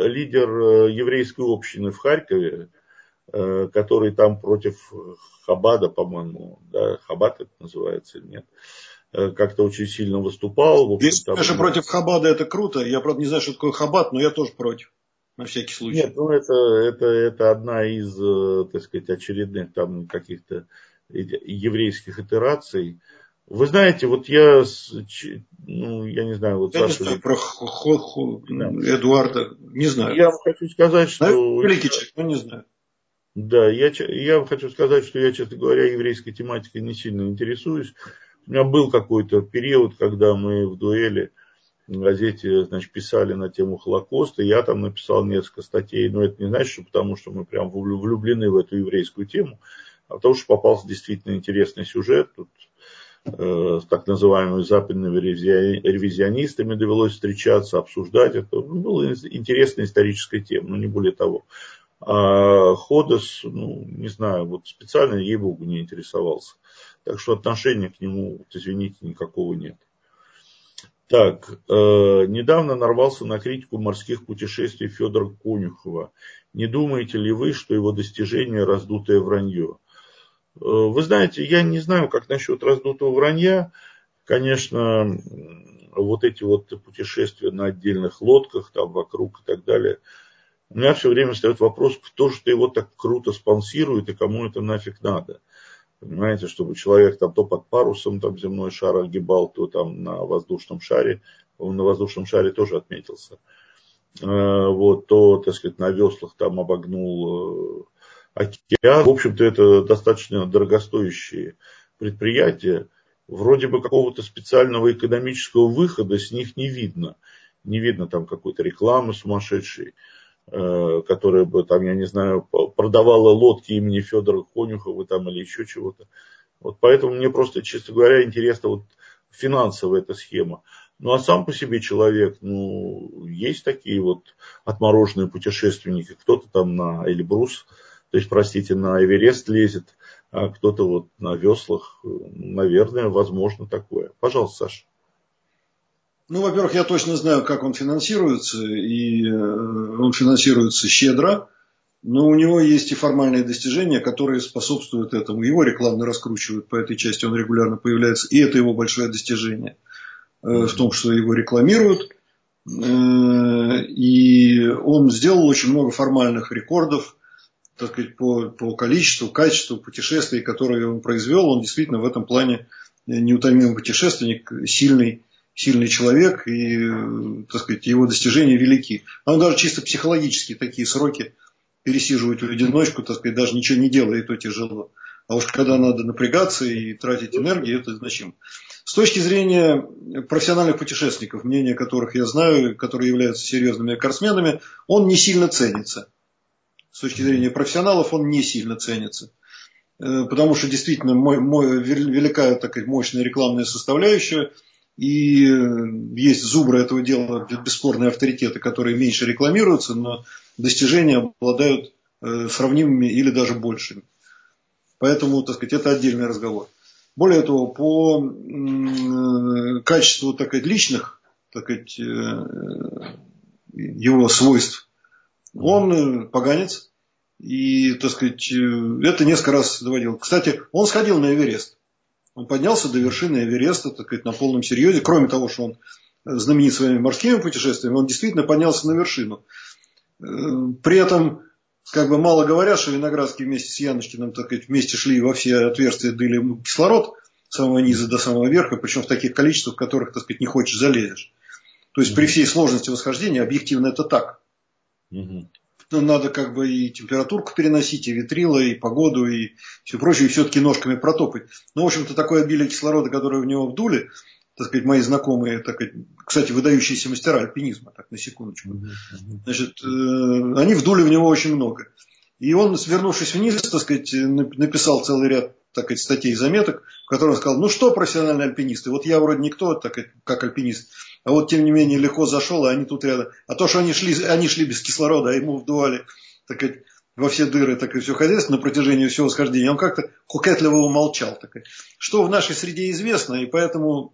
лидер еврейской общины в Харькове, который там против Хабада, по-моему, да, Хабад это называется или нет, как-то очень сильно выступал. В общем, Если, там... конечно, против Хабада это круто. Я, правда, не знаю, что такое Хабад, но я тоже против. На всякий случай. Нет, ну это, это, это одна из, так сказать, очередных там каких-то еврейских итераций. Вы знаете, вот я, ну, я не знаю, вот я Саша... не знаю про хо, хо, да. Эдуарда, не знаю. Я вам хочу сказать, что... Наверное, великий человек, но не знаю. Да, я, я вам хочу сказать, что я, честно говоря, еврейской тематикой не сильно интересуюсь. У меня был какой-то период, когда мы в дуэли в газете, значит, писали на тему Холокоста. Я там написал несколько статей, но это не значит, что потому что мы прям влюблены в эту еврейскую тему, а потому что попался действительно интересный сюжет. Тут э, с так называемыми западными ревизионистами довелось встречаться, обсуждать это. Ну, была интересная историческая тема, но не более того. А Ходос, ну, не знаю, вот специально, ей-богу, не интересовался. Так что отношения к нему, вот, извините, никакого нет. Так, э, недавно нарвался на критику морских путешествий Федора Конюхова. Не думаете ли вы, что его достижение раздутое вранье? Э, вы знаете, я не знаю, как насчет раздутого вранья. Конечно, вот эти вот путешествия на отдельных лодках, там вокруг и так далее. У меня все время встает вопрос, кто же его так круто спонсирует и кому это нафиг надо. Понимаете, чтобы человек там то под парусом там земной шар огибал, то там на воздушном шаре, он на воздушном шаре тоже отметился, вот, то, так сказать, на веслах там обогнул океан. В общем-то, это достаточно дорогостоящие предприятия. Вроде бы какого-то специального экономического выхода с них не видно. Не видно там какой-то рекламы сумасшедшей, которая бы там, я не знаю, продавала лодки имени Федора Конюхова там или еще чего-то. Вот поэтому мне просто, честно говоря, интересна вот финансовая эта схема. Ну а сам по себе человек, ну, есть такие вот отмороженные путешественники. Кто-то там на Эльбрус, то есть, простите, на Эверест лезет, а кто-то вот на веслах. Наверное, возможно такое. Пожалуйста, Саша. Ну, во-первых, я точно знаю, как он финансируется, и он финансируется щедро, но у него есть и формальные достижения, которые способствуют этому. Его рекламно раскручивают по этой части, он регулярно появляется, и это его большое достижение в том, что его рекламируют. И он сделал очень много формальных рекордов, так сказать, по, по количеству, качеству путешествий, которые он произвел. Он действительно в этом плане неутомимый путешественник, сильный. Сильный человек, и, так сказать, его достижения велики. А он даже чисто психологически такие сроки пересиживать в одиночку, так сказать, даже ничего не делая, и то тяжело. А уж когда надо напрягаться и тратить энергию, это значимо. С точки зрения профессиональных путешественников, мнение которых я знаю, которые являются серьезными рекордсменами, он не сильно ценится. С точки зрения профессионалов он не сильно ценится. Потому что действительно мой, мой, велика такая мощная рекламная составляющая. И есть зубры этого дела, бесспорные авторитеты, которые меньше рекламируются, но достижения обладают сравнимыми или даже большими. Поэтому, так сказать, это отдельный разговор. Более того, по качеству, так сказать, личных, так сказать, его свойств, он поганец. И, так сказать, это несколько раз доводил. Кстати, он сходил на Эверест. Он поднялся до вершины Эвереста, так сказать, на полном серьезе. Кроме того, что он знаменит своими морскими путешествиями, он действительно поднялся на вершину. При этом, как бы мало говорят, что Виноградский вместе с Янушкиным, так сказать, вместе шли во все отверстия, дыли ему кислород с самого низа до самого верха, причем в таких количествах, в которых, так сказать, не хочешь, залезешь. То есть при всей сложности восхождения объективно это так. Угу. Но надо как бы и температурку переносить, и ветрило, и погоду, и все прочее, и все-таки ножками протопать. Но, в общем-то, такое обилие кислорода, которое в него вдули, так сказать, мои знакомые, так сказать, кстати, выдающиеся мастера альпинизма, так, на секундочку, значит, э, они вдули в него очень много. И он, свернувшись вниз, так сказать, написал целый ряд, так сказать, статей и заметок, в которых он сказал: ну что, профессиональные альпинисты, вот я вроде никто, так сказать, как альпинист, а вот тем не менее легко зашел, и они тут рядом. А то, что они шли, они шли без кислорода, а ему вдували, так сказать, во все дыры, так и все хозяйство на протяжении всего восхождения, он как-то кокетливо умолчал. Так, что в нашей среде известно, и поэтому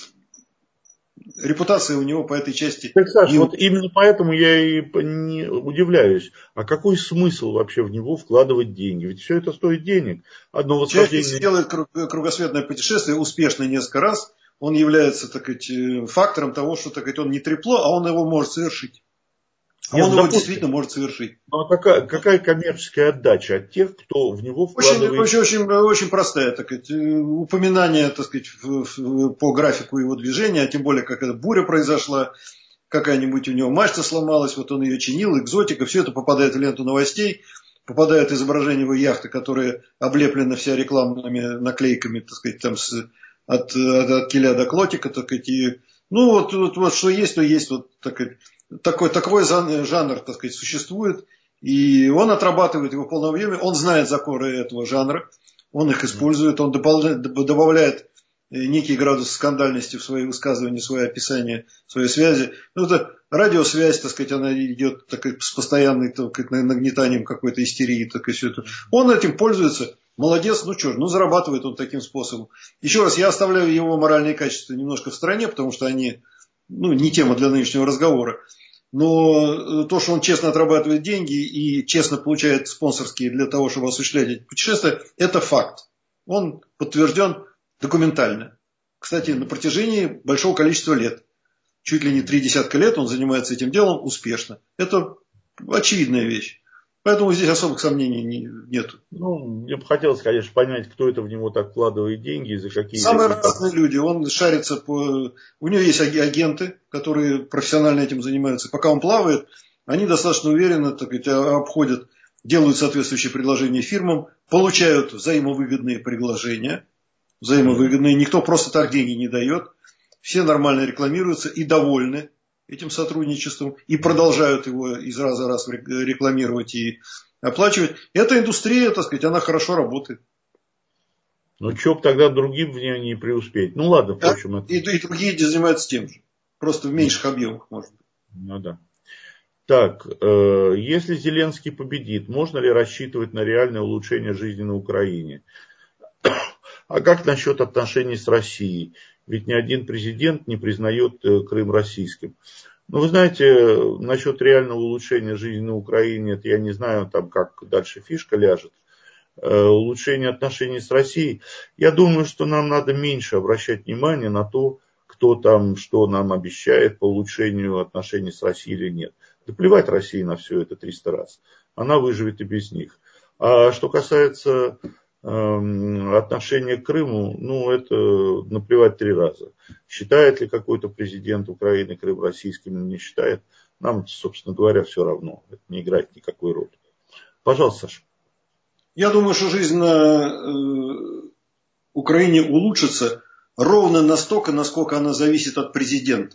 репутация у него по этой части... Так, Саш, не... вот именно поэтому я и не удивляюсь. А какой смысл вообще в него вкладывать деньги? Ведь все это стоит денег. Одно восхождение... Человек, если делает кругосветное путешествие успешно несколько раз, он является, так сказать, фактором того, что, так сказать, он не трепло, а он его может совершить. А Нет, он допустим, его действительно может совершить. Ну, а какая, какая коммерческая отдача от тех, кто в него вкладывает? Очень, очень, очень, очень простая, так сказать, упоминание, так сказать, в, в, по графику его движения, а тем более, как эта буря произошла, какая-нибудь у него мачта сломалась, вот он ее чинил, экзотика, все это попадает в ленту новостей, попадает изображение его яхты, которая облеплена вся рекламными наклейками, так сказать, там с, от, от, от киля до клотика, так сказать, и, ну вот, вот, вот что есть, то есть, вот, так сказать, такой, такой жанр, так сказать, существует, и он отрабатывает его в полном объеме, он знает законы этого жанра, он их использует, он добавляет некий градус скандальности в свои высказывания, в свои описания, в свои связи. Ну, это радиосвязь, так сказать, она идет так, с постоянным нагнетанием какой-то истерии, так и все это. Он этим пользуется, молодец, ну что ж, ну зарабатывает он таким способом. Еще раз, я оставляю его моральные качества немножко в стороне, потому что они, ну, не тема для нынешнего разговора. Но то, что он честно отрабатывает деньги и честно получает спонсорские для того, чтобы осуществлять эти путешествия, это факт. Он подтвержден документально. Кстати, на протяжении большого количества лет. Чуть ли не три десятка лет он занимается этим делом успешно. Это очевидная вещь. Поэтому здесь особых сомнений нет. Ну, мне бы хотелось, конечно, понять, кто это в него так вкладывает деньги и за какие... Самые разные люди. Он шарится по... У него есть агенты, которые профессионально этим занимаются. Пока он плавает, они достаточно уверенно, так сказать, обходят, делают соответствующие предложения фирмам, получают взаимовыгодные предложения. Взаимовыгодные. Никто просто так деньги не дает. Все нормально рекламируются и довольны этим сотрудничеством. И продолжают его из раза в раз рекламировать и оплачивать. Эта индустрия, так сказать, она хорошо работает. Ну, что бы тогда другим в ней не преуспеть? Ну, ладно, впрочем. А, это... и, и другие занимаются тем же. Просто в меньших объемах, может быть. Ну, да. Так, э, если Зеленский победит, можно ли рассчитывать на реальное улучшение жизни на Украине? А как насчет отношений с Россией? Ведь ни один президент не признает Крым российским. Ну, вы знаете, насчет реального улучшения жизни на Украине, это я не знаю, там как дальше фишка ляжет. Улучшение отношений с Россией. Я думаю, что нам надо меньше обращать внимание на то, кто там, что нам обещает по улучшению отношений с Россией или нет. Да плевать России на все это триста раз. Она выживет и без них. А что касается отношение к Крыму, ну, это наплевать три раза. Считает ли какой-то президент Украины Крым российским или не считает, нам, собственно говоря, все равно. Это не играет никакой роли. Пожалуйста, Саша. Я думаю, что жизнь на Украине улучшится ровно настолько, насколько она зависит от президента.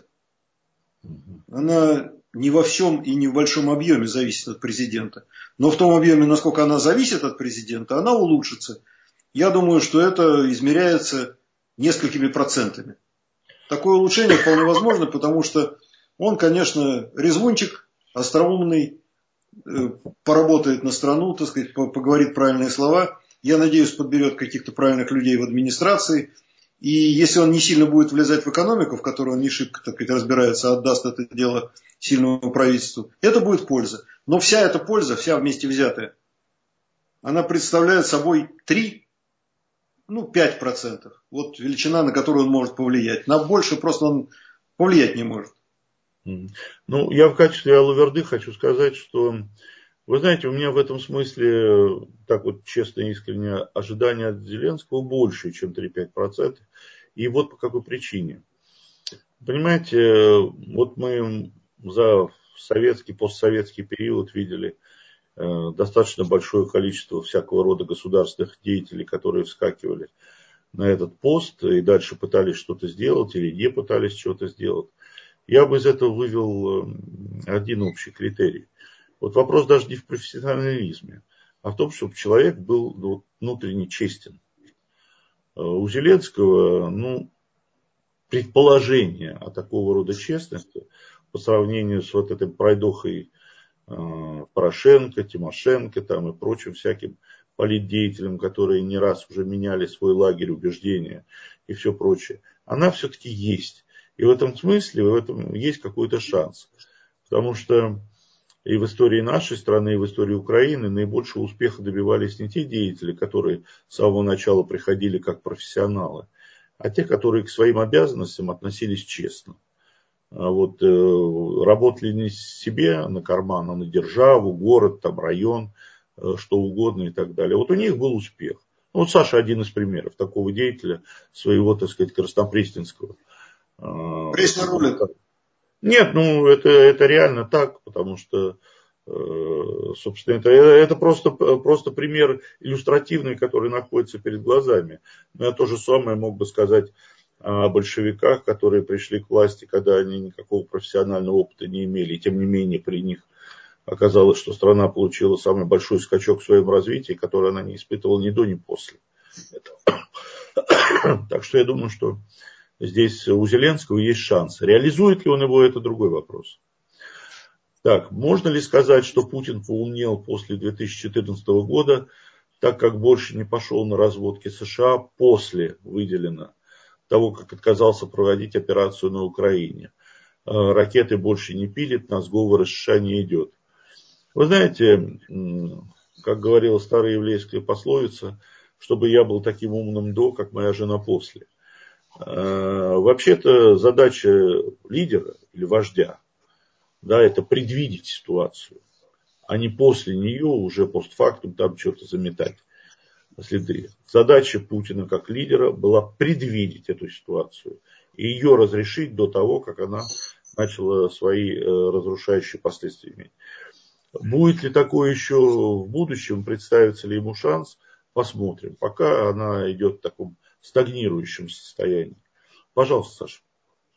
Она не во всем и не в большом объеме зависит от президента. Но в том объеме, насколько она зависит от президента, она улучшится. Я думаю, что это измеряется несколькими процентами. Такое улучшение вполне возможно, потому что он, конечно, резвунчик, остроумный, поработает на страну, так сказать, поговорит правильные слова. Я надеюсь, подберет каких-то правильных людей в администрации. И если он не сильно будет влезать в экономику, в которой он не шибко, так сказать, разбирается, а отдаст это дело сильному правительству, это будет польза. Но вся эта польза, вся вместе взятая, она представляет собой три, ну, пять процентов. Вот величина, на которую он может повлиять. На больше просто он повлиять не может. Ну, я в качестве алаверды хочу сказать, что, вы знаете, у меня в этом смысле, так вот честно и искренне, ожидания от Зеленского больше, чем три-пять процентов. И вот по какой причине. Понимаете, вот мы за советский, постсоветский период видели достаточно большое количество всякого рода государственных деятелей, которые вскакивали на этот пост и дальше пытались что-то сделать или не пытались что-то сделать. Я бы из этого вывел один общий критерий. Вот вопрос даже не в профессионализме, а в том, чтобы человек был внутренне честен. У Зеленского, ну, предположение о такого рода честности по сравнению с вот этой пройдохой Порошенко, Тимошенко там, и прочим всяким политдеятелям, которые не раз уже меняли свой лагерь убеждения и все прочее, она все-таки есть. И в этом смысле в этом есть какой-то шанс. Потому что и в истории нашей страны, и в истории Украины наибольшего успеха добивались не те деятели, которые с самого начала приходили как профессионалы, а те, которые к своим обязанностям относились честно. Вот, э, работали не себе на карман, а на державу, город, там, район, э, что угодно и так далее. Вот у них был успех. Ну, вот Саша один из примеров такого деятеля, своего, так сказать, краснопресненского. Пресня рулит. Нет, ну это, это реально так, потому что, э, собственно, это, это просто, просто пример иллюстративный, который находится перед глазами. Но я то же самое мог бы сказать о большевиках, которые пришли к власти, когда они никакого профессионального опыта не имели. И тем не менее при них оказалось, что страна получила самый большой скачок в своем развитии, который она не испытывала ни до, ни после этого. Так что я думаю, что здесь у Зеленского есть шанс. Реализует ли он его, это другой вопрос. Так, можно ли сказать, что Путин поумнел после две тысячи четырнадцатого года, так как больше не пошел на разводки США после выделено того, как отказался проводить операцию на Украине? Ракеты больше не пилит, на сговор США не идет. Вы знаете, как говорила старая еврейская пословица, чтобы я был таким умным до, как моя жена после. Вообще-то задача лидера или вождя, да, это предвидеть ситуацию, а не после нее уже постфактум там что-то заметать следы. Задача Путина как лидера была предвидеть эту ситуацию и ее разрешить до того, как она начала свои разрушающие последствия иметь. Будет ли такое еще в будущем, представится ли ему шанс, посмотрим. Пока она идет в таком стагнирующем состоянии. Пожалуйста, Саша.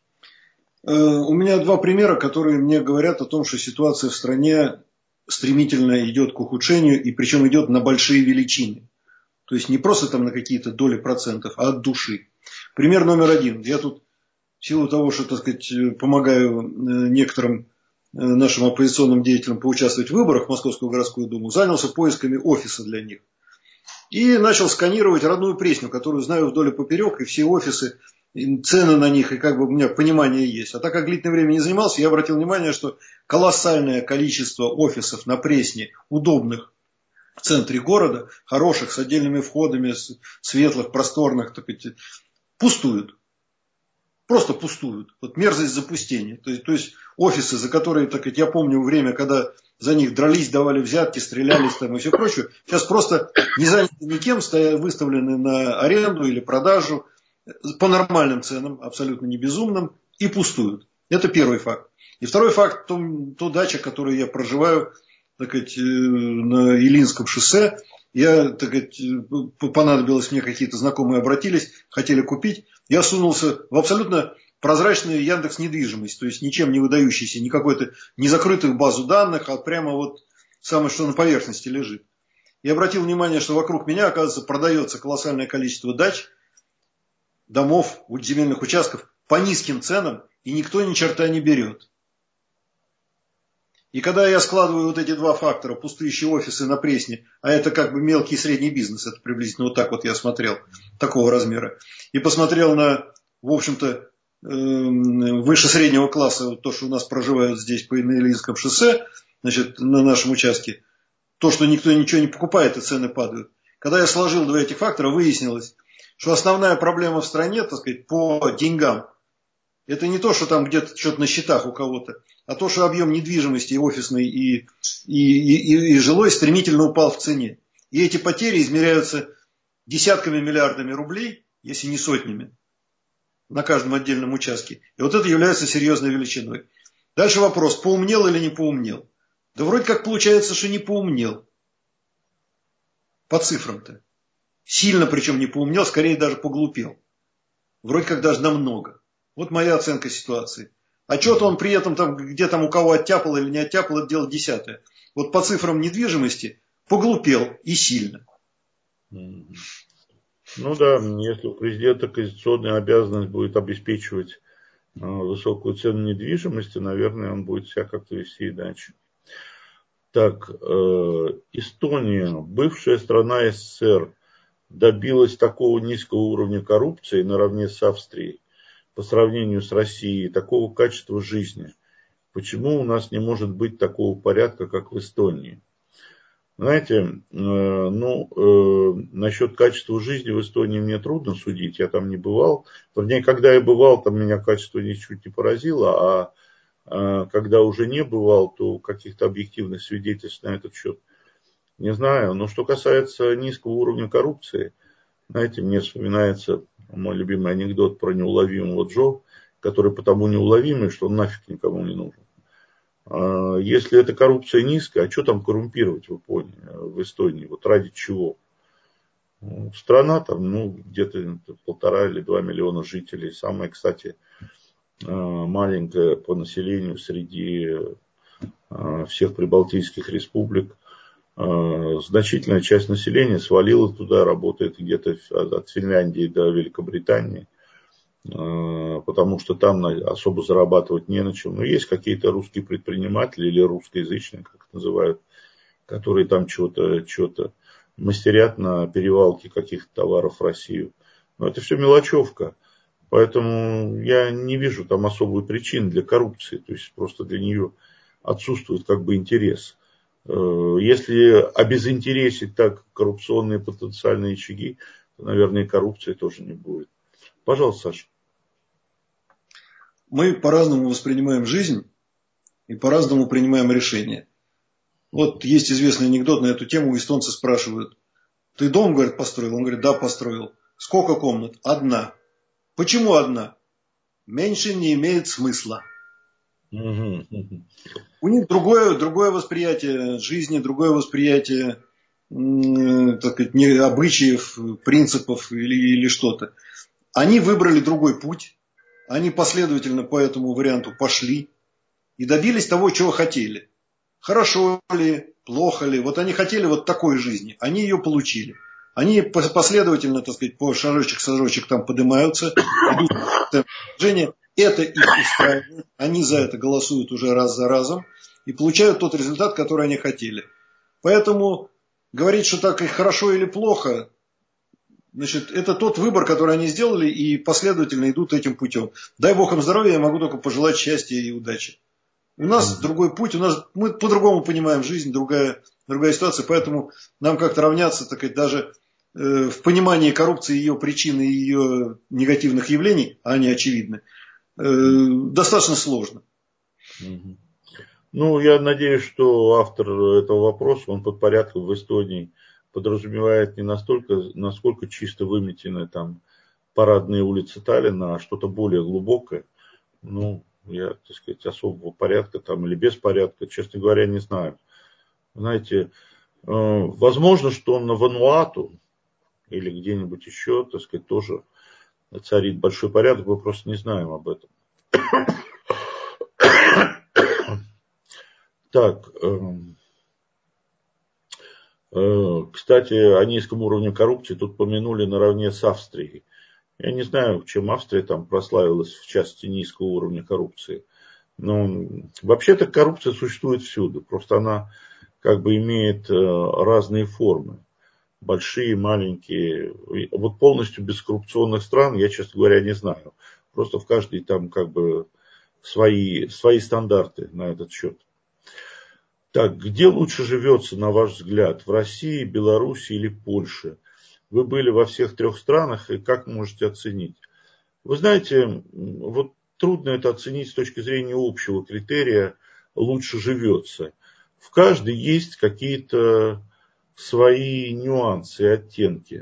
У меня два примера, которые мне говорят о том, что ситуация в стране стремительно идет к ухудшению, и причем идет на большие величины. То есть не просто там на какие-то доли процентов, а от души. Пример номер один. Я тут в силу того, что, так сказать, помогаю некоторым нашим оппозиционным деятелям поучаствовать в выборах в Московскую городскую думу, занялся поисками офиса для них. И начал сканировать родную Пресню, которую знаю вдоль и поперек, и все офисы, и цены на них, и как бы у меня понимание есть. А так как длительное время не занимался, я обратил внимание, что колоссальное количество офисов на Пресне, удобных в центре города, хороших, с отдельными входами, светлых, просторных, так сказать, пустуют. Просто пустуют. Вот мерзость запустения. То есть, то есть офисы, за которые, так сказать, я помню время, когда за них дрались, давали взятки, стрелялись там и все прочее, сейчас просто не заняты никем, стоят выставлены на аренду или продажу по нормальным ценам, абсолютно не безумным, и пустуют. Это первый факт. И второй факт, то, то дача, которую я проживаю, так сказать, на Илинском шоссе, я, так сказать, понадобилось мне, какие-то знакомые обратились, хотели купить. Я сунулся в абсолютно прозрачную Яндекс недвижимость, то есть ничем не выдающийся, не какой-то не закрытую базу данных, а прямо вот самое, что на поверхности лежит. И обратил внимание, что вокруг меня, оказывается, продается колоссальное количество дач, домов, земельных участков по низким ценам, и никто ни черта не берет. И когда я складываю вот эти два фактора, пустующие офисы на Пресне, а это как бы мелкий и средний бизнес, это приблизительно вот так вот я смотрел, такого размера, и посмотрел на, в общем-то, выше среднего класса, то, что у нас проживают здесь по Илинскому шоссе, значит, на нашем участке, то, что никто ничего не покупает и цены падают. Когда я сложил два этих фактора, выяснилось, что основная проблема в стране, так сказать, по деньгам, Это не то, что там где-то что-то на счетах у кого-то, а то, что объем недвижимости и офисной, и, и, и, и жилой стремительно упал в цене. И эти потери измеряются десятками миллиардами рублей, если не сотнями, на каждом отдельном участке. И вот это является серьезной величиной. Дальше вопрос, поумнел или не поумнел? Да вроде как получается, что не поумнел. По цифрам-то. Сильно причем не поумнел, скорее даже поглупел. Вроде как даже намного. Вот моя оценка ситуации. А что-то он при этом, там, где там у кого оттяпал или не оттяпал, это дело десятое. Вот по цифрам недвижимости поглупел и сильно. Ну да, если у президента конституционная обязанность будет обеспечивать э, высокую цену недвижимости, наверное, он будет себя как-то вести иначе. Так, э, Эстония, бывшая страна СССР, добилась такого низкого уровня коррупции наравне с Австрией по сравнению с Россией, такого качества жизни. Почему у нас не может быть такого порядка, как в Эстонии? Знаете, э, ну, э, насчет качества жизни в Эстонии мне трудно судить, я там не бывал. Вернее, когда я бывал, там меня качество ничуть не поразило, а э, когда уже не бывал, то каких-то объективных свидетельств на этот счет не знаю. Но что касается низкого уровня коррупции, знаете, мне вспоминается мой любимый анекдот про неуловимого Джо, который потому неуловимый, что он нафиг никому не нужен. Если эта коррупция низкая, а что там коррумпировать в Японии, в Эстонии? Вот ради чего? Страна там, ну, где-то полтора или два миллиона жителей. Самая, кстати, маленькая по населению среди всех прибалтийских республик. Значительная часть населения свалила туда, работает где-то от Финляндии до Великобритании. Потому что там особо зарабатывать не на чем. Но есть какие-то русские предприниматели или русскоязычные, как их называют, которые там чего-то, чего-то мастерят на перевалке каких-то товаров в Россию. Но это все мелочевка. Поэтому я не вижу там особой причины для коррупции. То есть просто для нее отсутствует как бы интерес. Если обезинтересить так коррупционные потенциальные очаги, то, наверное, и коррупции тоже не будет. Пожалуйста, Саша. Мы по-разному воспринимаем жизнь и по-разному принимаем решения. Вот есть известный анекдот на эту тему. Эстонцы спрашивают: ты дом, говорит, построил? Он говорит: да, построил. Сколько комнат? Одна. Почему одна? Меньше не имеет смысла. Угу. У них другое, другое восприятие жизни, другое восприятие, так сказать, не обычаев, принципов или, или что-то. Они выбрали другой путь. Они последовательно по этому варианту пошли и добились того, чего хотели. Хорошо ли, плохо ли. Вот они хотели вот такой жизни. Они ее получили. Они последовательно, так сказать, по шажочек-шажочек там поднимаются. Идут в движение. Это их устраивает. Они за это голосуют уже раз за разом. И получают тот результат, который они хотели. Поэтому говорить, что так и хорошо или плохо, значит, это тот выбор, который они сделали, и последовательно идут этим путем. Дай Бог им здоровья, я могу только пожелать счастья и удачи. У нас mm-hmm. другой путь, у нас, мы по-другому понимаем жизнь, другая, другая ситуация, поэтому нам как-то равняться, так сказать, даже э, в понимании коррупции, ее причин и ее негативных явлений, а они очевидны, э, достаточно сложно. Mm-hmm. Ну, я надеюсь, что автор этого вопроса, он под порядком в Эстонии подразумевает не настолько, насколько чисто выметены там парадные улицы Таллина, а что-то более глубокое. Ну, я, так сказать, особого порядка там или без порядка, честно говоря, не знаю. Знаете, возможно, что на Вануату или где-нибудь еще, так сказать, тоже царит большой порядок, мы просто не знаем об этом. Так, кстати, о низком уровне коррупции тут помянули наравне с Австрией. Я не знаю, чем Австрия там прославилась в части низкого уровня коррупции. Но вообще-то коррупция существует всюду. Просто она как бы имеет разные формы. Большие, маленькие. Вот полностью без коррупционных стран я, честно говоря, не знаю. Просто в каждой там как бы свои, свои стандарты на этот счет. Так, где лучше живется, на ваш взгляд? В России, Беларуси или Польше? Вы были во всех трех странах, и как можете оценить? Вы знаете, вот трудно это оценить с точки зрения общего критерия «лучше живется». В каждой есть какие-то свои нюансы и оттенки.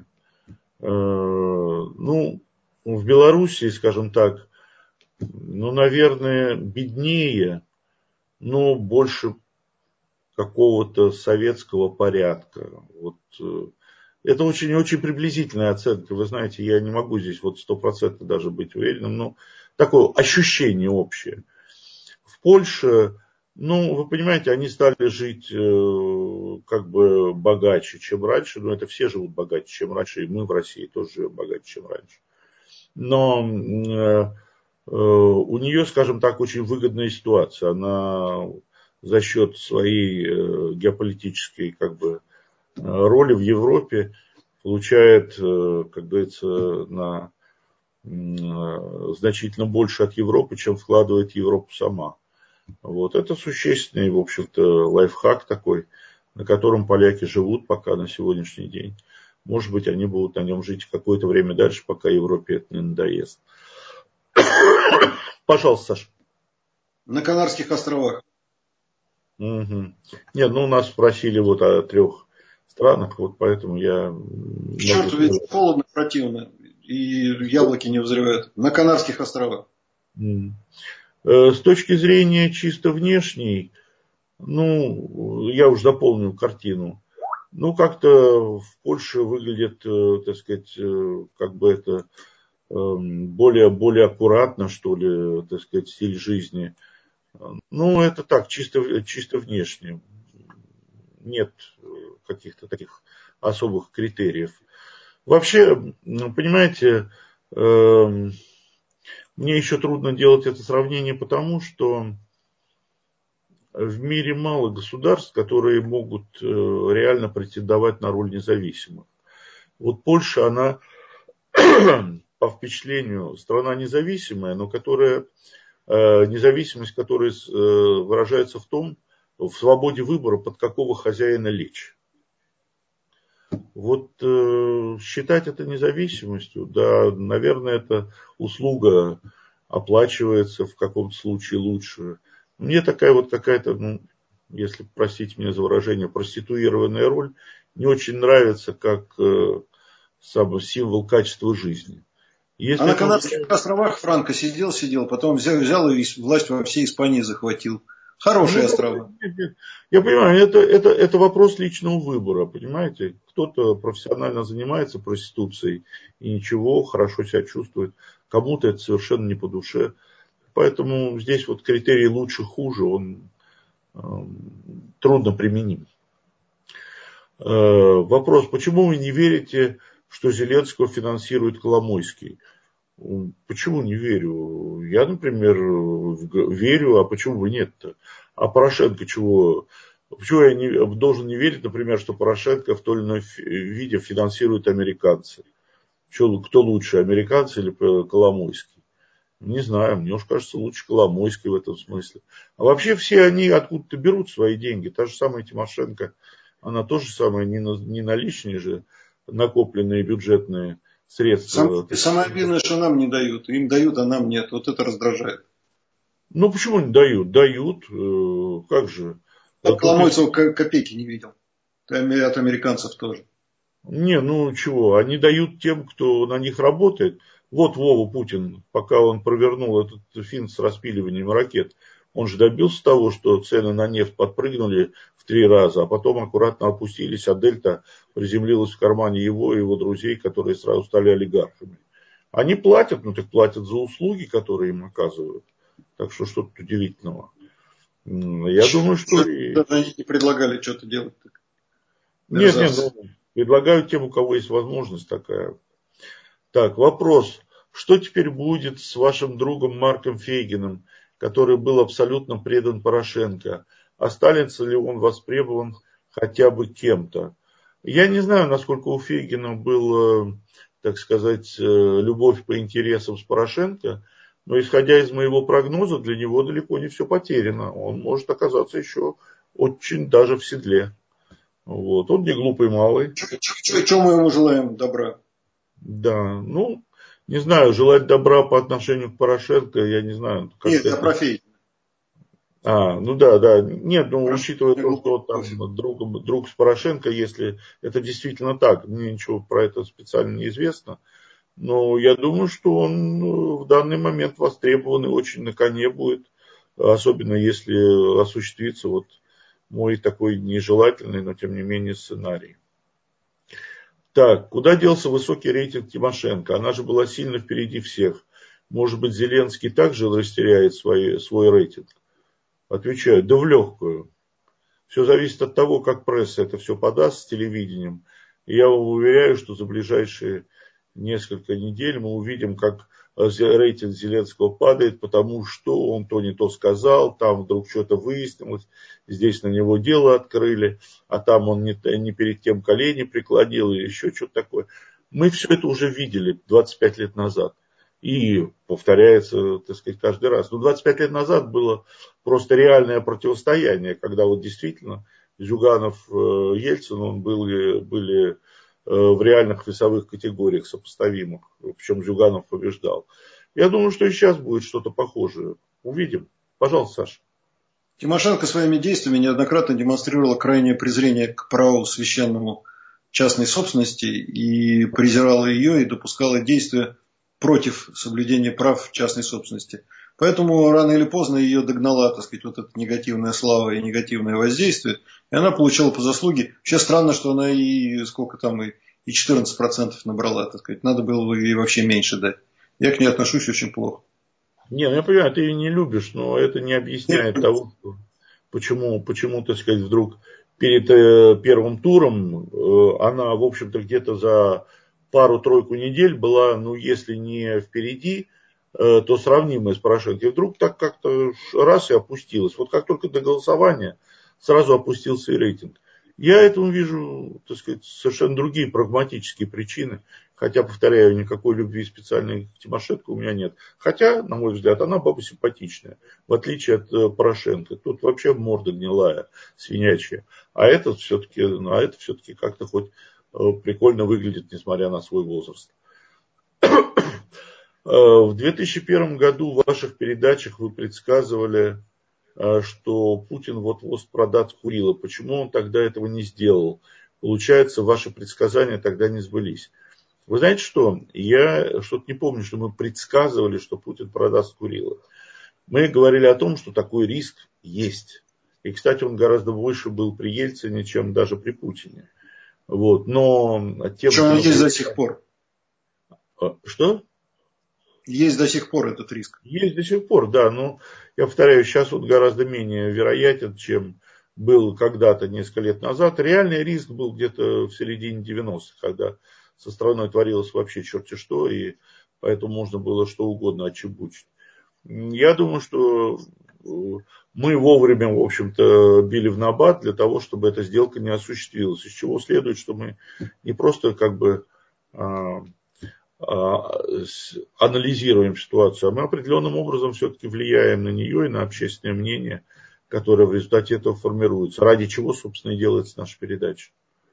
Ну, в Белоруссии, скажем так, ну, наверное, беднее, но больше какого-то советского порядка. Вот, это очень-очень приблизительная оценка. Вы знаете, я не могу здесь вот стопроцентно даже быть уверенным, но такое ощущение общее. В Польше, ну, вы понимаете, они стали жить э, как бы богаче, чем раньше. Но это все живут богаче, чем раньше, и мы в России тоже живем богаче, чем раньше. Но э, э, у нее, скажем так, очень выгодная ситуация. Она за счет своей э, геополитической как бы, роли в Европе получает, э, как говорится, на, э, значительно больше от Европы, чем вкладывает Европа сама. Вот. Это существенный, в общем-то, лайфхак такой, на котором поляки живут пока на сегодняшний день. Может быть, они будут на нем жить какое-то время дальше, пока Европе это не надоест. Пожалуйста, Саша. На Канарских островах. Угу. Нет, ну нас спросили вот о трех странах, вот поэтому я... К черту, ведь холодно, противно, и яблоки не взрывают. На Канарских островах. С точки зрения чисто внешней, ну, я уже дополнил картину. Ну, как-то в Польше выглядит, так сказать, как бы это более, более аккуратно, что ли, так сказать, стиль жизни. Ну, это так, чисто, чисто внешне. Нет каких-то таких особых критериев. Вообще, понимаете, мне еще трудно делать это сравнение, потому что в мире мало государств, которые могут реально претендовать на роль независимых. Вот Польша, она по впечатлению страна независимая, но которая, независимость, которая выражается в том, в свободе выбора, под какого хозяина лечь. Вот э, считать это независимостью, да, наверное, эта услуга оплачивается в каком-то случае лучше. Мне такая вот какая-то, ну, если простите меня за выражение, проституированная роль не очень нравится как э, сам символ качества жизни. Если а на это... Канарских островах Франко сидел, сидел, потом взял, взял и власть во всей Испании захватил. Хорошие ну, острова. Нет, нет. Я понимаю, это, это, это вопрос личного выбора, понимаете? Кто-то профессионально занимается проституцией и ничего, хорошо себя чувствует. Кому-то это совершенно не по душе. Поэтому здесь вот критерий лучше-хуже, он э, трудно применим. Э, вопрос, почему вы не верите, что Зеленского финансирует Коломойский? Почему не верю? Я, например, верю, а почему бы нет-то? А Порошенко чего? Почему я не, должен не верить, например, что Порошенко в том или ином виде финансирует американцы? Что, кто лучше, американцы или Коломойский? Не знаю, мне уж кажется, лучше Коломойский в этом смысле. А вообще все они откуда-то берут свои деньги. Та же самая Тимошенко, она тоже самая не, на, не наличные же накопленные бюджетные средства. Сам, самое обидное, что нам не дают. Им дают, а нам нет. Вот это раздражает. Ну, почему не дают? Дают. Как же? От Коломойцева копейки не видел. От американцев тоже. Не, ну чего, они дают тем, кто на них работает. Вот Вова Путин, пока он провернул этот финт с распиливанием ракет, он же добился того, что цены на нефть подпрыгнули в три раза, а потом аккуратно опустились, а дельта приземлилась в кармане его и его друзей, которые сразу стали олигархами. Они платят, ну так платят за услуги, которые им оказывают. Так что что-то удивительного. Я что, думаю, что... Они не предлагали что-то делать. Нет, нет, ну, предлагают тем, у кого есть возможность такая. Так, вопрос. Что теперь будет с вашим другом Марком Фейгиным, который был абсолютно предан Порошенко? Останется ли он востребован хотя бы кем-то? Я не знаю, насколько у Фейгина была, так сказать, любовь по интересам с Порошенко, но исходя из моего прогноза, для него далеко не все потеряно. Он может оказаться еще очень даже в седле. Вот. Он не глупый малый. Чего мы ему желаем добра? Да, ну, Не знаю, желать добра по отношению к Порошенко, я не знаю. Нет, Как-то я это... про Фейгина. А, ну да, да. Нет, ну Порошенко учитывая мне то, что глубоко там пофиг. друг, друг с Порошенко, если это действительно так, мне ничего про это специально не известно. Но я думаю, что он ну, в данный момент востребован и очень на коне будет, особенно если осуществится вот мой такой нежелательный, но тем не менее сценарий. Так, куда делся высокий рейтинг Тимошенко? Она же была сильно впереди всех. Может быть, Зеленский также растеряет свой, свой рейтинг? Отвечаю, да в легкую. Все зависит от того, как пресса это все подаст с телевидением. И я вам уверяю, что за ближайшие несколько недель мы увидим, как рейтинг Зеленского падает, потому что он то не то сказал, там вдруг что-то выяснилось, здесь на него дело открыли, а там он не, не перед тем колени преклонил или еще что-то такое. Мы все это уже видели двадцать пять лет назад. И повторяется, так сказать, каждый раз. Но двадцать пять лет назад было просто реальное противостояние, когда вот действительно Зюганов, Ельцин, он были, были в реальных весовых категориях сопоставимых. Причем Зюганов побеждал. Я думаю, что и сейчас будет что-то похожее. Увидим. Пожалуйста, Саша. Тимошенко своими действиями неоднократно демонстрировала крайнее презрение к праву священному частной собственности и презирала ее и допускала действия против соблюдения прав частной собственности. Поэтому рано или поздно ее догнала, так сказать, вот эта негативная слава и негативное воздействие, и она получила по заслуге. Вообще странно, что она и сколько там и, и четырнадцать процентов набрала, так сказать. Надо было бы ей вообще меньше дать. Я к ней отношусь очень плохо. Не, ну я понимаю, ты ее не любишь, но это не объясняет того, что, почему, почему, так сказать, вдруг перед э, первым туром э, она, в общем-то, где-то за пару-тройку недель была, ну, если не впереди, э, то сравнимая с Порошенко. И вдруг так как-то раз и опустилась. Вот как только до голосования сразу опустился и рейтинг. Я этому вижу, так сказать, совершенно другие прагматические причины. Хотя, повторяю, никакой любви специальной к Тимошенко у меня нет. Хотя, на мой взгляд, она баба симпатичная. В отличие от э, Порошенко. Тут вообще морда гнилая, свинячья. А этот все-таки, ну, а это все-таки как-то хоть э, прикольно выглядит, несмотря на свой возраст. В две тысячи первом году в ваших передачах вы предсказывали, что Путин вот-вот продаст Курила. Почему он тогда этого не сделал? Получается, ваши предсказания тогда не сбылись. Вы знаете что? Я что-то не помню, что мы предсказывали, что Путин продаст Курила. Мы говорили о том, что такой риск есть. И, кстати, он гораздо больше был при Ельцине, чем даже при Путине. Вот. Но тем, Причем он кто есть до наблюдает... сих пор. Что? Есть до сих пор этот риск. Есть до сих пор, да. Но, я повторяю, сейчас он гораздо менее вероятен, чем был когда-то несколько лет назад. Реальный риск был где-то в середине девяностых, когда со страной творилось вообще черти что, и поэтому можно было что угодно отчебучить. Я думаю, что мы вовремя, в общем-то, били в набат для того, чтобы эта сделка не осуществилась. Из чего следует, что мы не просто как бы анализируем ситуацию, а мы определенным образом все-таки влияем на нее и на общественное мнение, которое в результате этого формируется. Ради чего, собственно, и делается наша передача.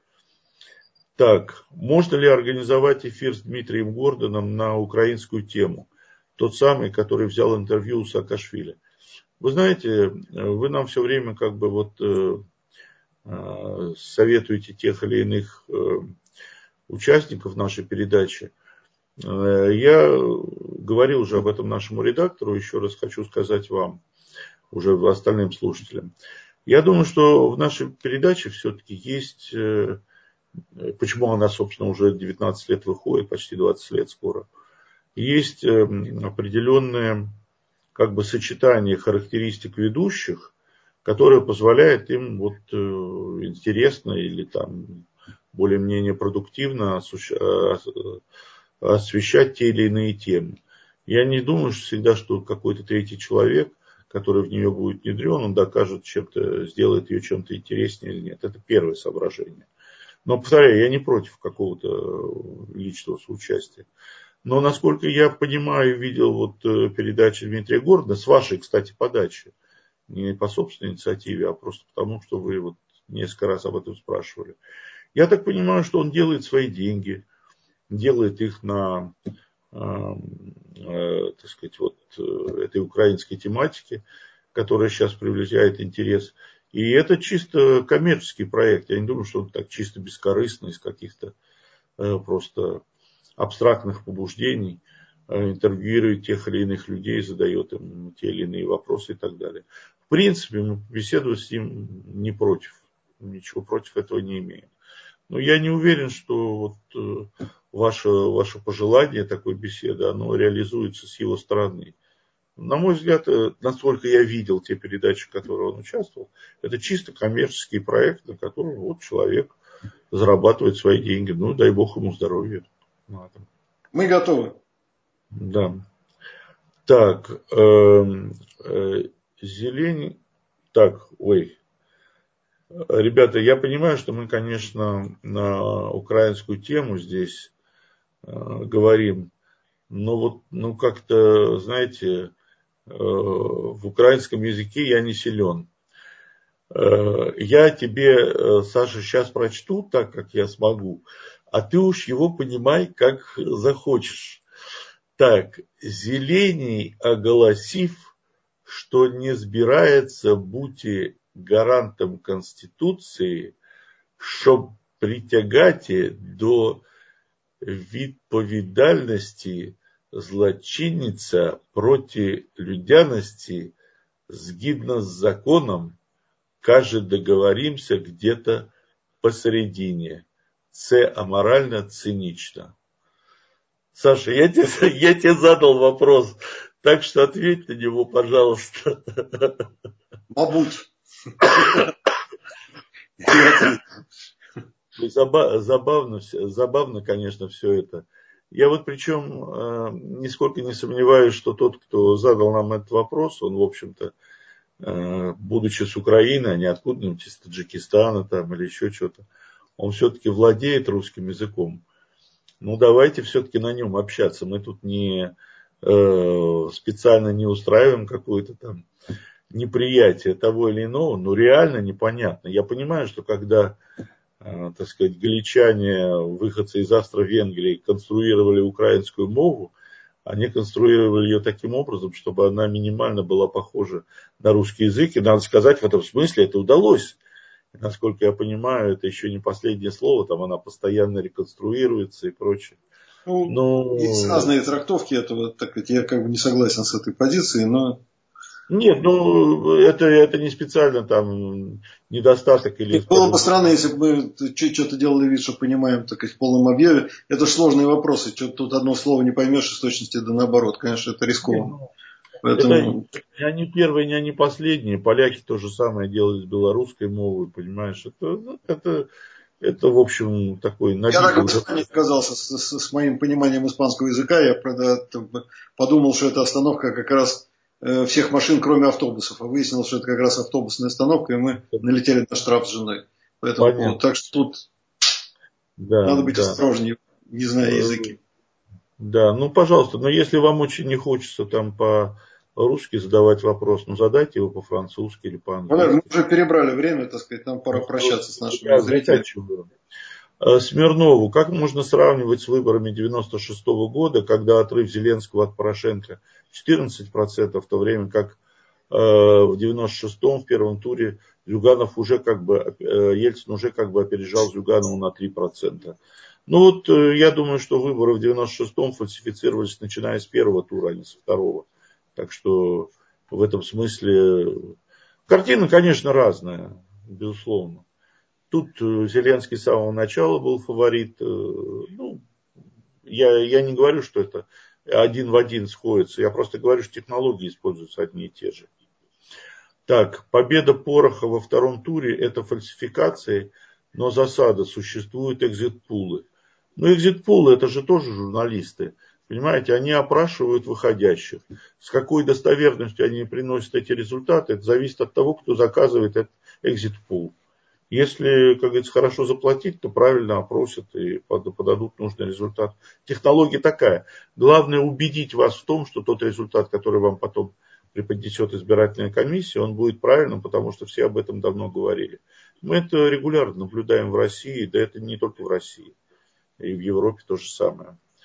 Так, можно ли организовать эфир с Дмитрием Гордоном на украинскую тему? Тот самый, который взял интервью у Саакашвили. Вы знаете, вы нам все время как бы вот э, э, советуете тех или иных э, участников нашей передачи. Э, я говорил уже об этом нашему редактору, еще раз хочу сказать вам, уже остальным слушателям. Я думаю, что в нашей передаче все-таки есть... Э, почему она, собственно, уже девятнадцать лет выходит, почти двадцать лет скоро. Есть определенное как бы сочетание характеристик ведущих, которое позволяет им вот интересно или там более-менее продуктивно освещать те или иные темы. Я не думаю что всегда, что какой-то третий человек, который в нее будет внедрен, он докажет чем-то, сделает ее чем-то интереснее или нет. Это первое соображение. Но, повторяю, я не против какого-то личного соучастия. Но, насколько я понимаю, видел вот передачи Дмитрия Гордона, с вашей, кстати, подачи, не по собственной инициативе, а просто потому, что вы вот несколько раз об этом спрашивали. Я так понимаю, что он делает свои деньги, делает их на так сказать, вот этой украинской тематики, которая сейчас привлекает интерес. И это чисто коммерческий проект. Я не думаю, что он так чисто бескорыстный, из каких-то просто абстрактных побуждений интервьюирует тех или иных людей, задает им те или иные вопросы и так далее. В принципе, мы беседовать с ним не против. Ничего против этого не имеем. Но я не уверен, что вот ваше, ваше пожелание такой беседы, оно реализуется с его стороны. На мой взгляд, насколько я видел те передачи, в которых он участвовал, это чисто коммерческий проект, на котором вот человек зарабатывает свои деньги. Ну, дай бог ему здоровья. Мы готовы. Да. Так, э, э, зелень. Так, ой. Ребята, я понимаю, что мы, конечно, на украинскую тему здесь э, говорим, но вот, ну, как-то, знаете, э, в украинском языке я не силен. Э, я тебе, Саша, сейчас прочту так, как я смогу, а ты уж его понимай, как захочешь. Так, зеленей оголосив, что не збирається бути гарантом Конституції, щоб притягати до відповідальності злочинця проти людяності, згідно з законом, каже, договоримся где-то посередине. Це аморально, цинично. Саша, я тебе, я тебе задал вопрос, так что ответь на него, пожалуйста. Мабуть. Забавно, забавно, конечно, все это. Я вот причем э, нисколько не сомневаюсь, что тот, кто задал нам этот вопрос, он, в общем-то, э, будучи с Украины, а не откуда-нибудь из Таджикистана там, или еще что-то, он все-таки владеет русским языком. Ну, давайте все-таки на нем общаться. Мы тут не э, специально не устраиваем какое-то там неприятие того или иного, но реально непонятно. Я понимаю, что когда, э, так сказать, галичане, выходцы из Австро-Венгрии, конструировали украинскую мову, они конструировали ее таким образом, чтобы она минимально была похожа на русский язык. И надо сказать, в этом смысле это удалось. Насколько я понимаю, это еще не последнее слово, там она постоянно реконструируется и прочее. Ну, но... Есть разные трактовки этого, так сказать, я как бы не согласен с этой позицией, но... Нет, ну, это, это не специально там недостаток или... Было бы странно, если бы мы что-то делали вид, что понимаем, так сказать, в полном объеме. Это же сложные вопросы, что тут одно слово не поймешь из точности, да наоборот, конечно, это рискованно. Поэтому... Это не они первые, не они последние. Поляки то же самое делали с белорусской мовой, понимаешь. Это, это, это в общем, такой набитый... Я так уже не оказался с, с, с моим пониманием испанского языка. Я правда, подумал, что это остановка как раз э, всех машин, кроме автобусов. А выяснилось, что это как раз автобусная остановка, и мы налетели на штраф с женой. Поэтому, вот, так что тут да, надо быть да. осторожнее, не зная языки. Да, ну, пожалуйста, но если вам очень не хочется там по... русский задавать вопрос, ну задайте его по-французски или по-английски. Мы уже перебрали время, так сказать, нам пора прощаться с нашими Я зрителями. Смирнову, как можно сравнивать с выборами девяносто шестого года, когда отрыв Зеленского от Порошенко четырнадцать процентов, в то время как в девяносто шестом в первом туре Зюганов уже как бы, Ельцин уже как бы опережал Зюганова на три процента. Ну вот я думаю, что выборы в девяносто шестом фальсифицировались начиная с первого тура, а не со второго. Так что в этом смысле картина, конечно, разная, безусловно. Тут Зеленский с самого начала был фаворит. Ну, я, я не говорю, что это один в один сходится. Я просто говорю, что технологии используются одни и те же. Так, победа Пороха во втором туре – это фальсификации, но засада. Существуют экзит-пулы. Но экзит-пулы – это же тоже журналисты. Понимаете, они опрашивают выходящих. С какой достоверностью они приносят эти результаты, это зависит от того, кто заказывает этот экзит-пул. Если, как говорится, хорошо заплатить, то правильно опросят и подадут нужный результат. Технология такая. Главное убедить вас в том, что тот результат, который вам потом преподнесет избирательная комиссия, он будет правильным, потому что все об этом давно говорили. Мы это регулярно наблюдаем в России, да это не только в России. И в Европе то же самое.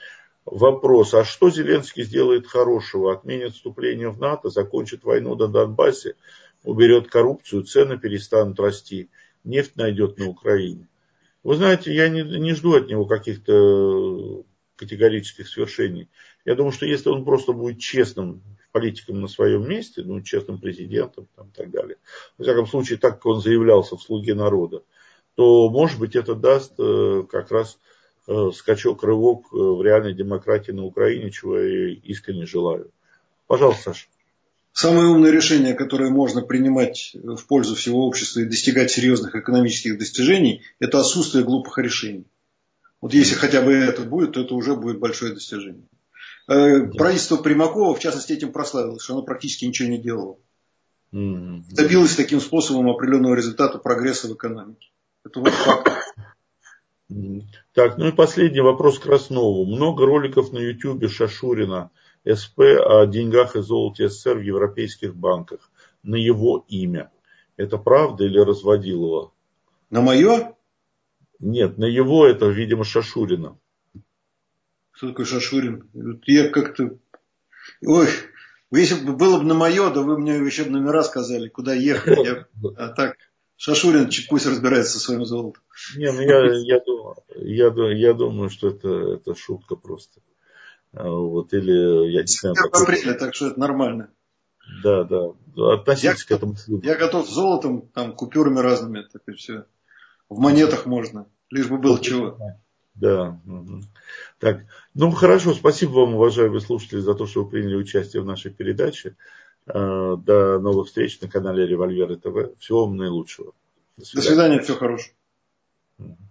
Вопрос, а что Зеленский сделает хорошего? Отменит вступление в НАТО, закончит войну на Донбассе, уберет коррупцию, цены перестанут расти, нефть найдет на Украине. Вы знаете, я не, не жду от него каких-то категорических свершений. Я думаю, что если он просто будет честным политиком на своем месте, ну, честным президентом там, и так далее, во всяком случае, так как он заявлялся в «Слуге народа», то, может быть, это даст как раз скачок, рывок в реальной демократии на Украине, чего я искренне желаю. Пожалуйста, Саша. Самое умное решение, которое можно принимать в пользу всего общества и достигать серьезных экономических достижений, это отсутствие глупых решений. Вот если хотя бы это будет, то это уже будет большое достижение. Правительство Примакова, в частности, этим прославилось, что оно практически ничего не делало. Mm-hmm. Добилось таким способом определенного результата прогресса в экономике. Это вот факт. Mm-hmm. Так, ну и последний вопрос к Краснову. Много роликов на ютубе Шашурина СП о деньгах и золоте СССР в европейских банках на его имя. Это правда или Разводилова? На мое? Нет, на его это, видимо, Шашурина. Что такое Шашурин? Я как-то... Ой, если бы было бы на мое, да вы мне еще бы номера сказали, куда ехать. Я... А так, Шашурин пусть разбирается со своим золотом. Не, ну я, я, думаю, я, я думаю, что это, это шутка просто. Вот, или, я не знаю, какой... апреля, так что это нормально. Да, да. Относитесь я, к этому. Я готов с золотом, там, купюрами разными, так и все. В монетах можно, лишь бы было чего. Да. Угу. Так, ну хорошо, спасибо вам, уважаемые слушатели, за то, что вы приняли участие в нашей передаче. До новых встреч на канале Револьверы ТВ. Всего вам наилучшего. До свидания, До свидания всего хорошего.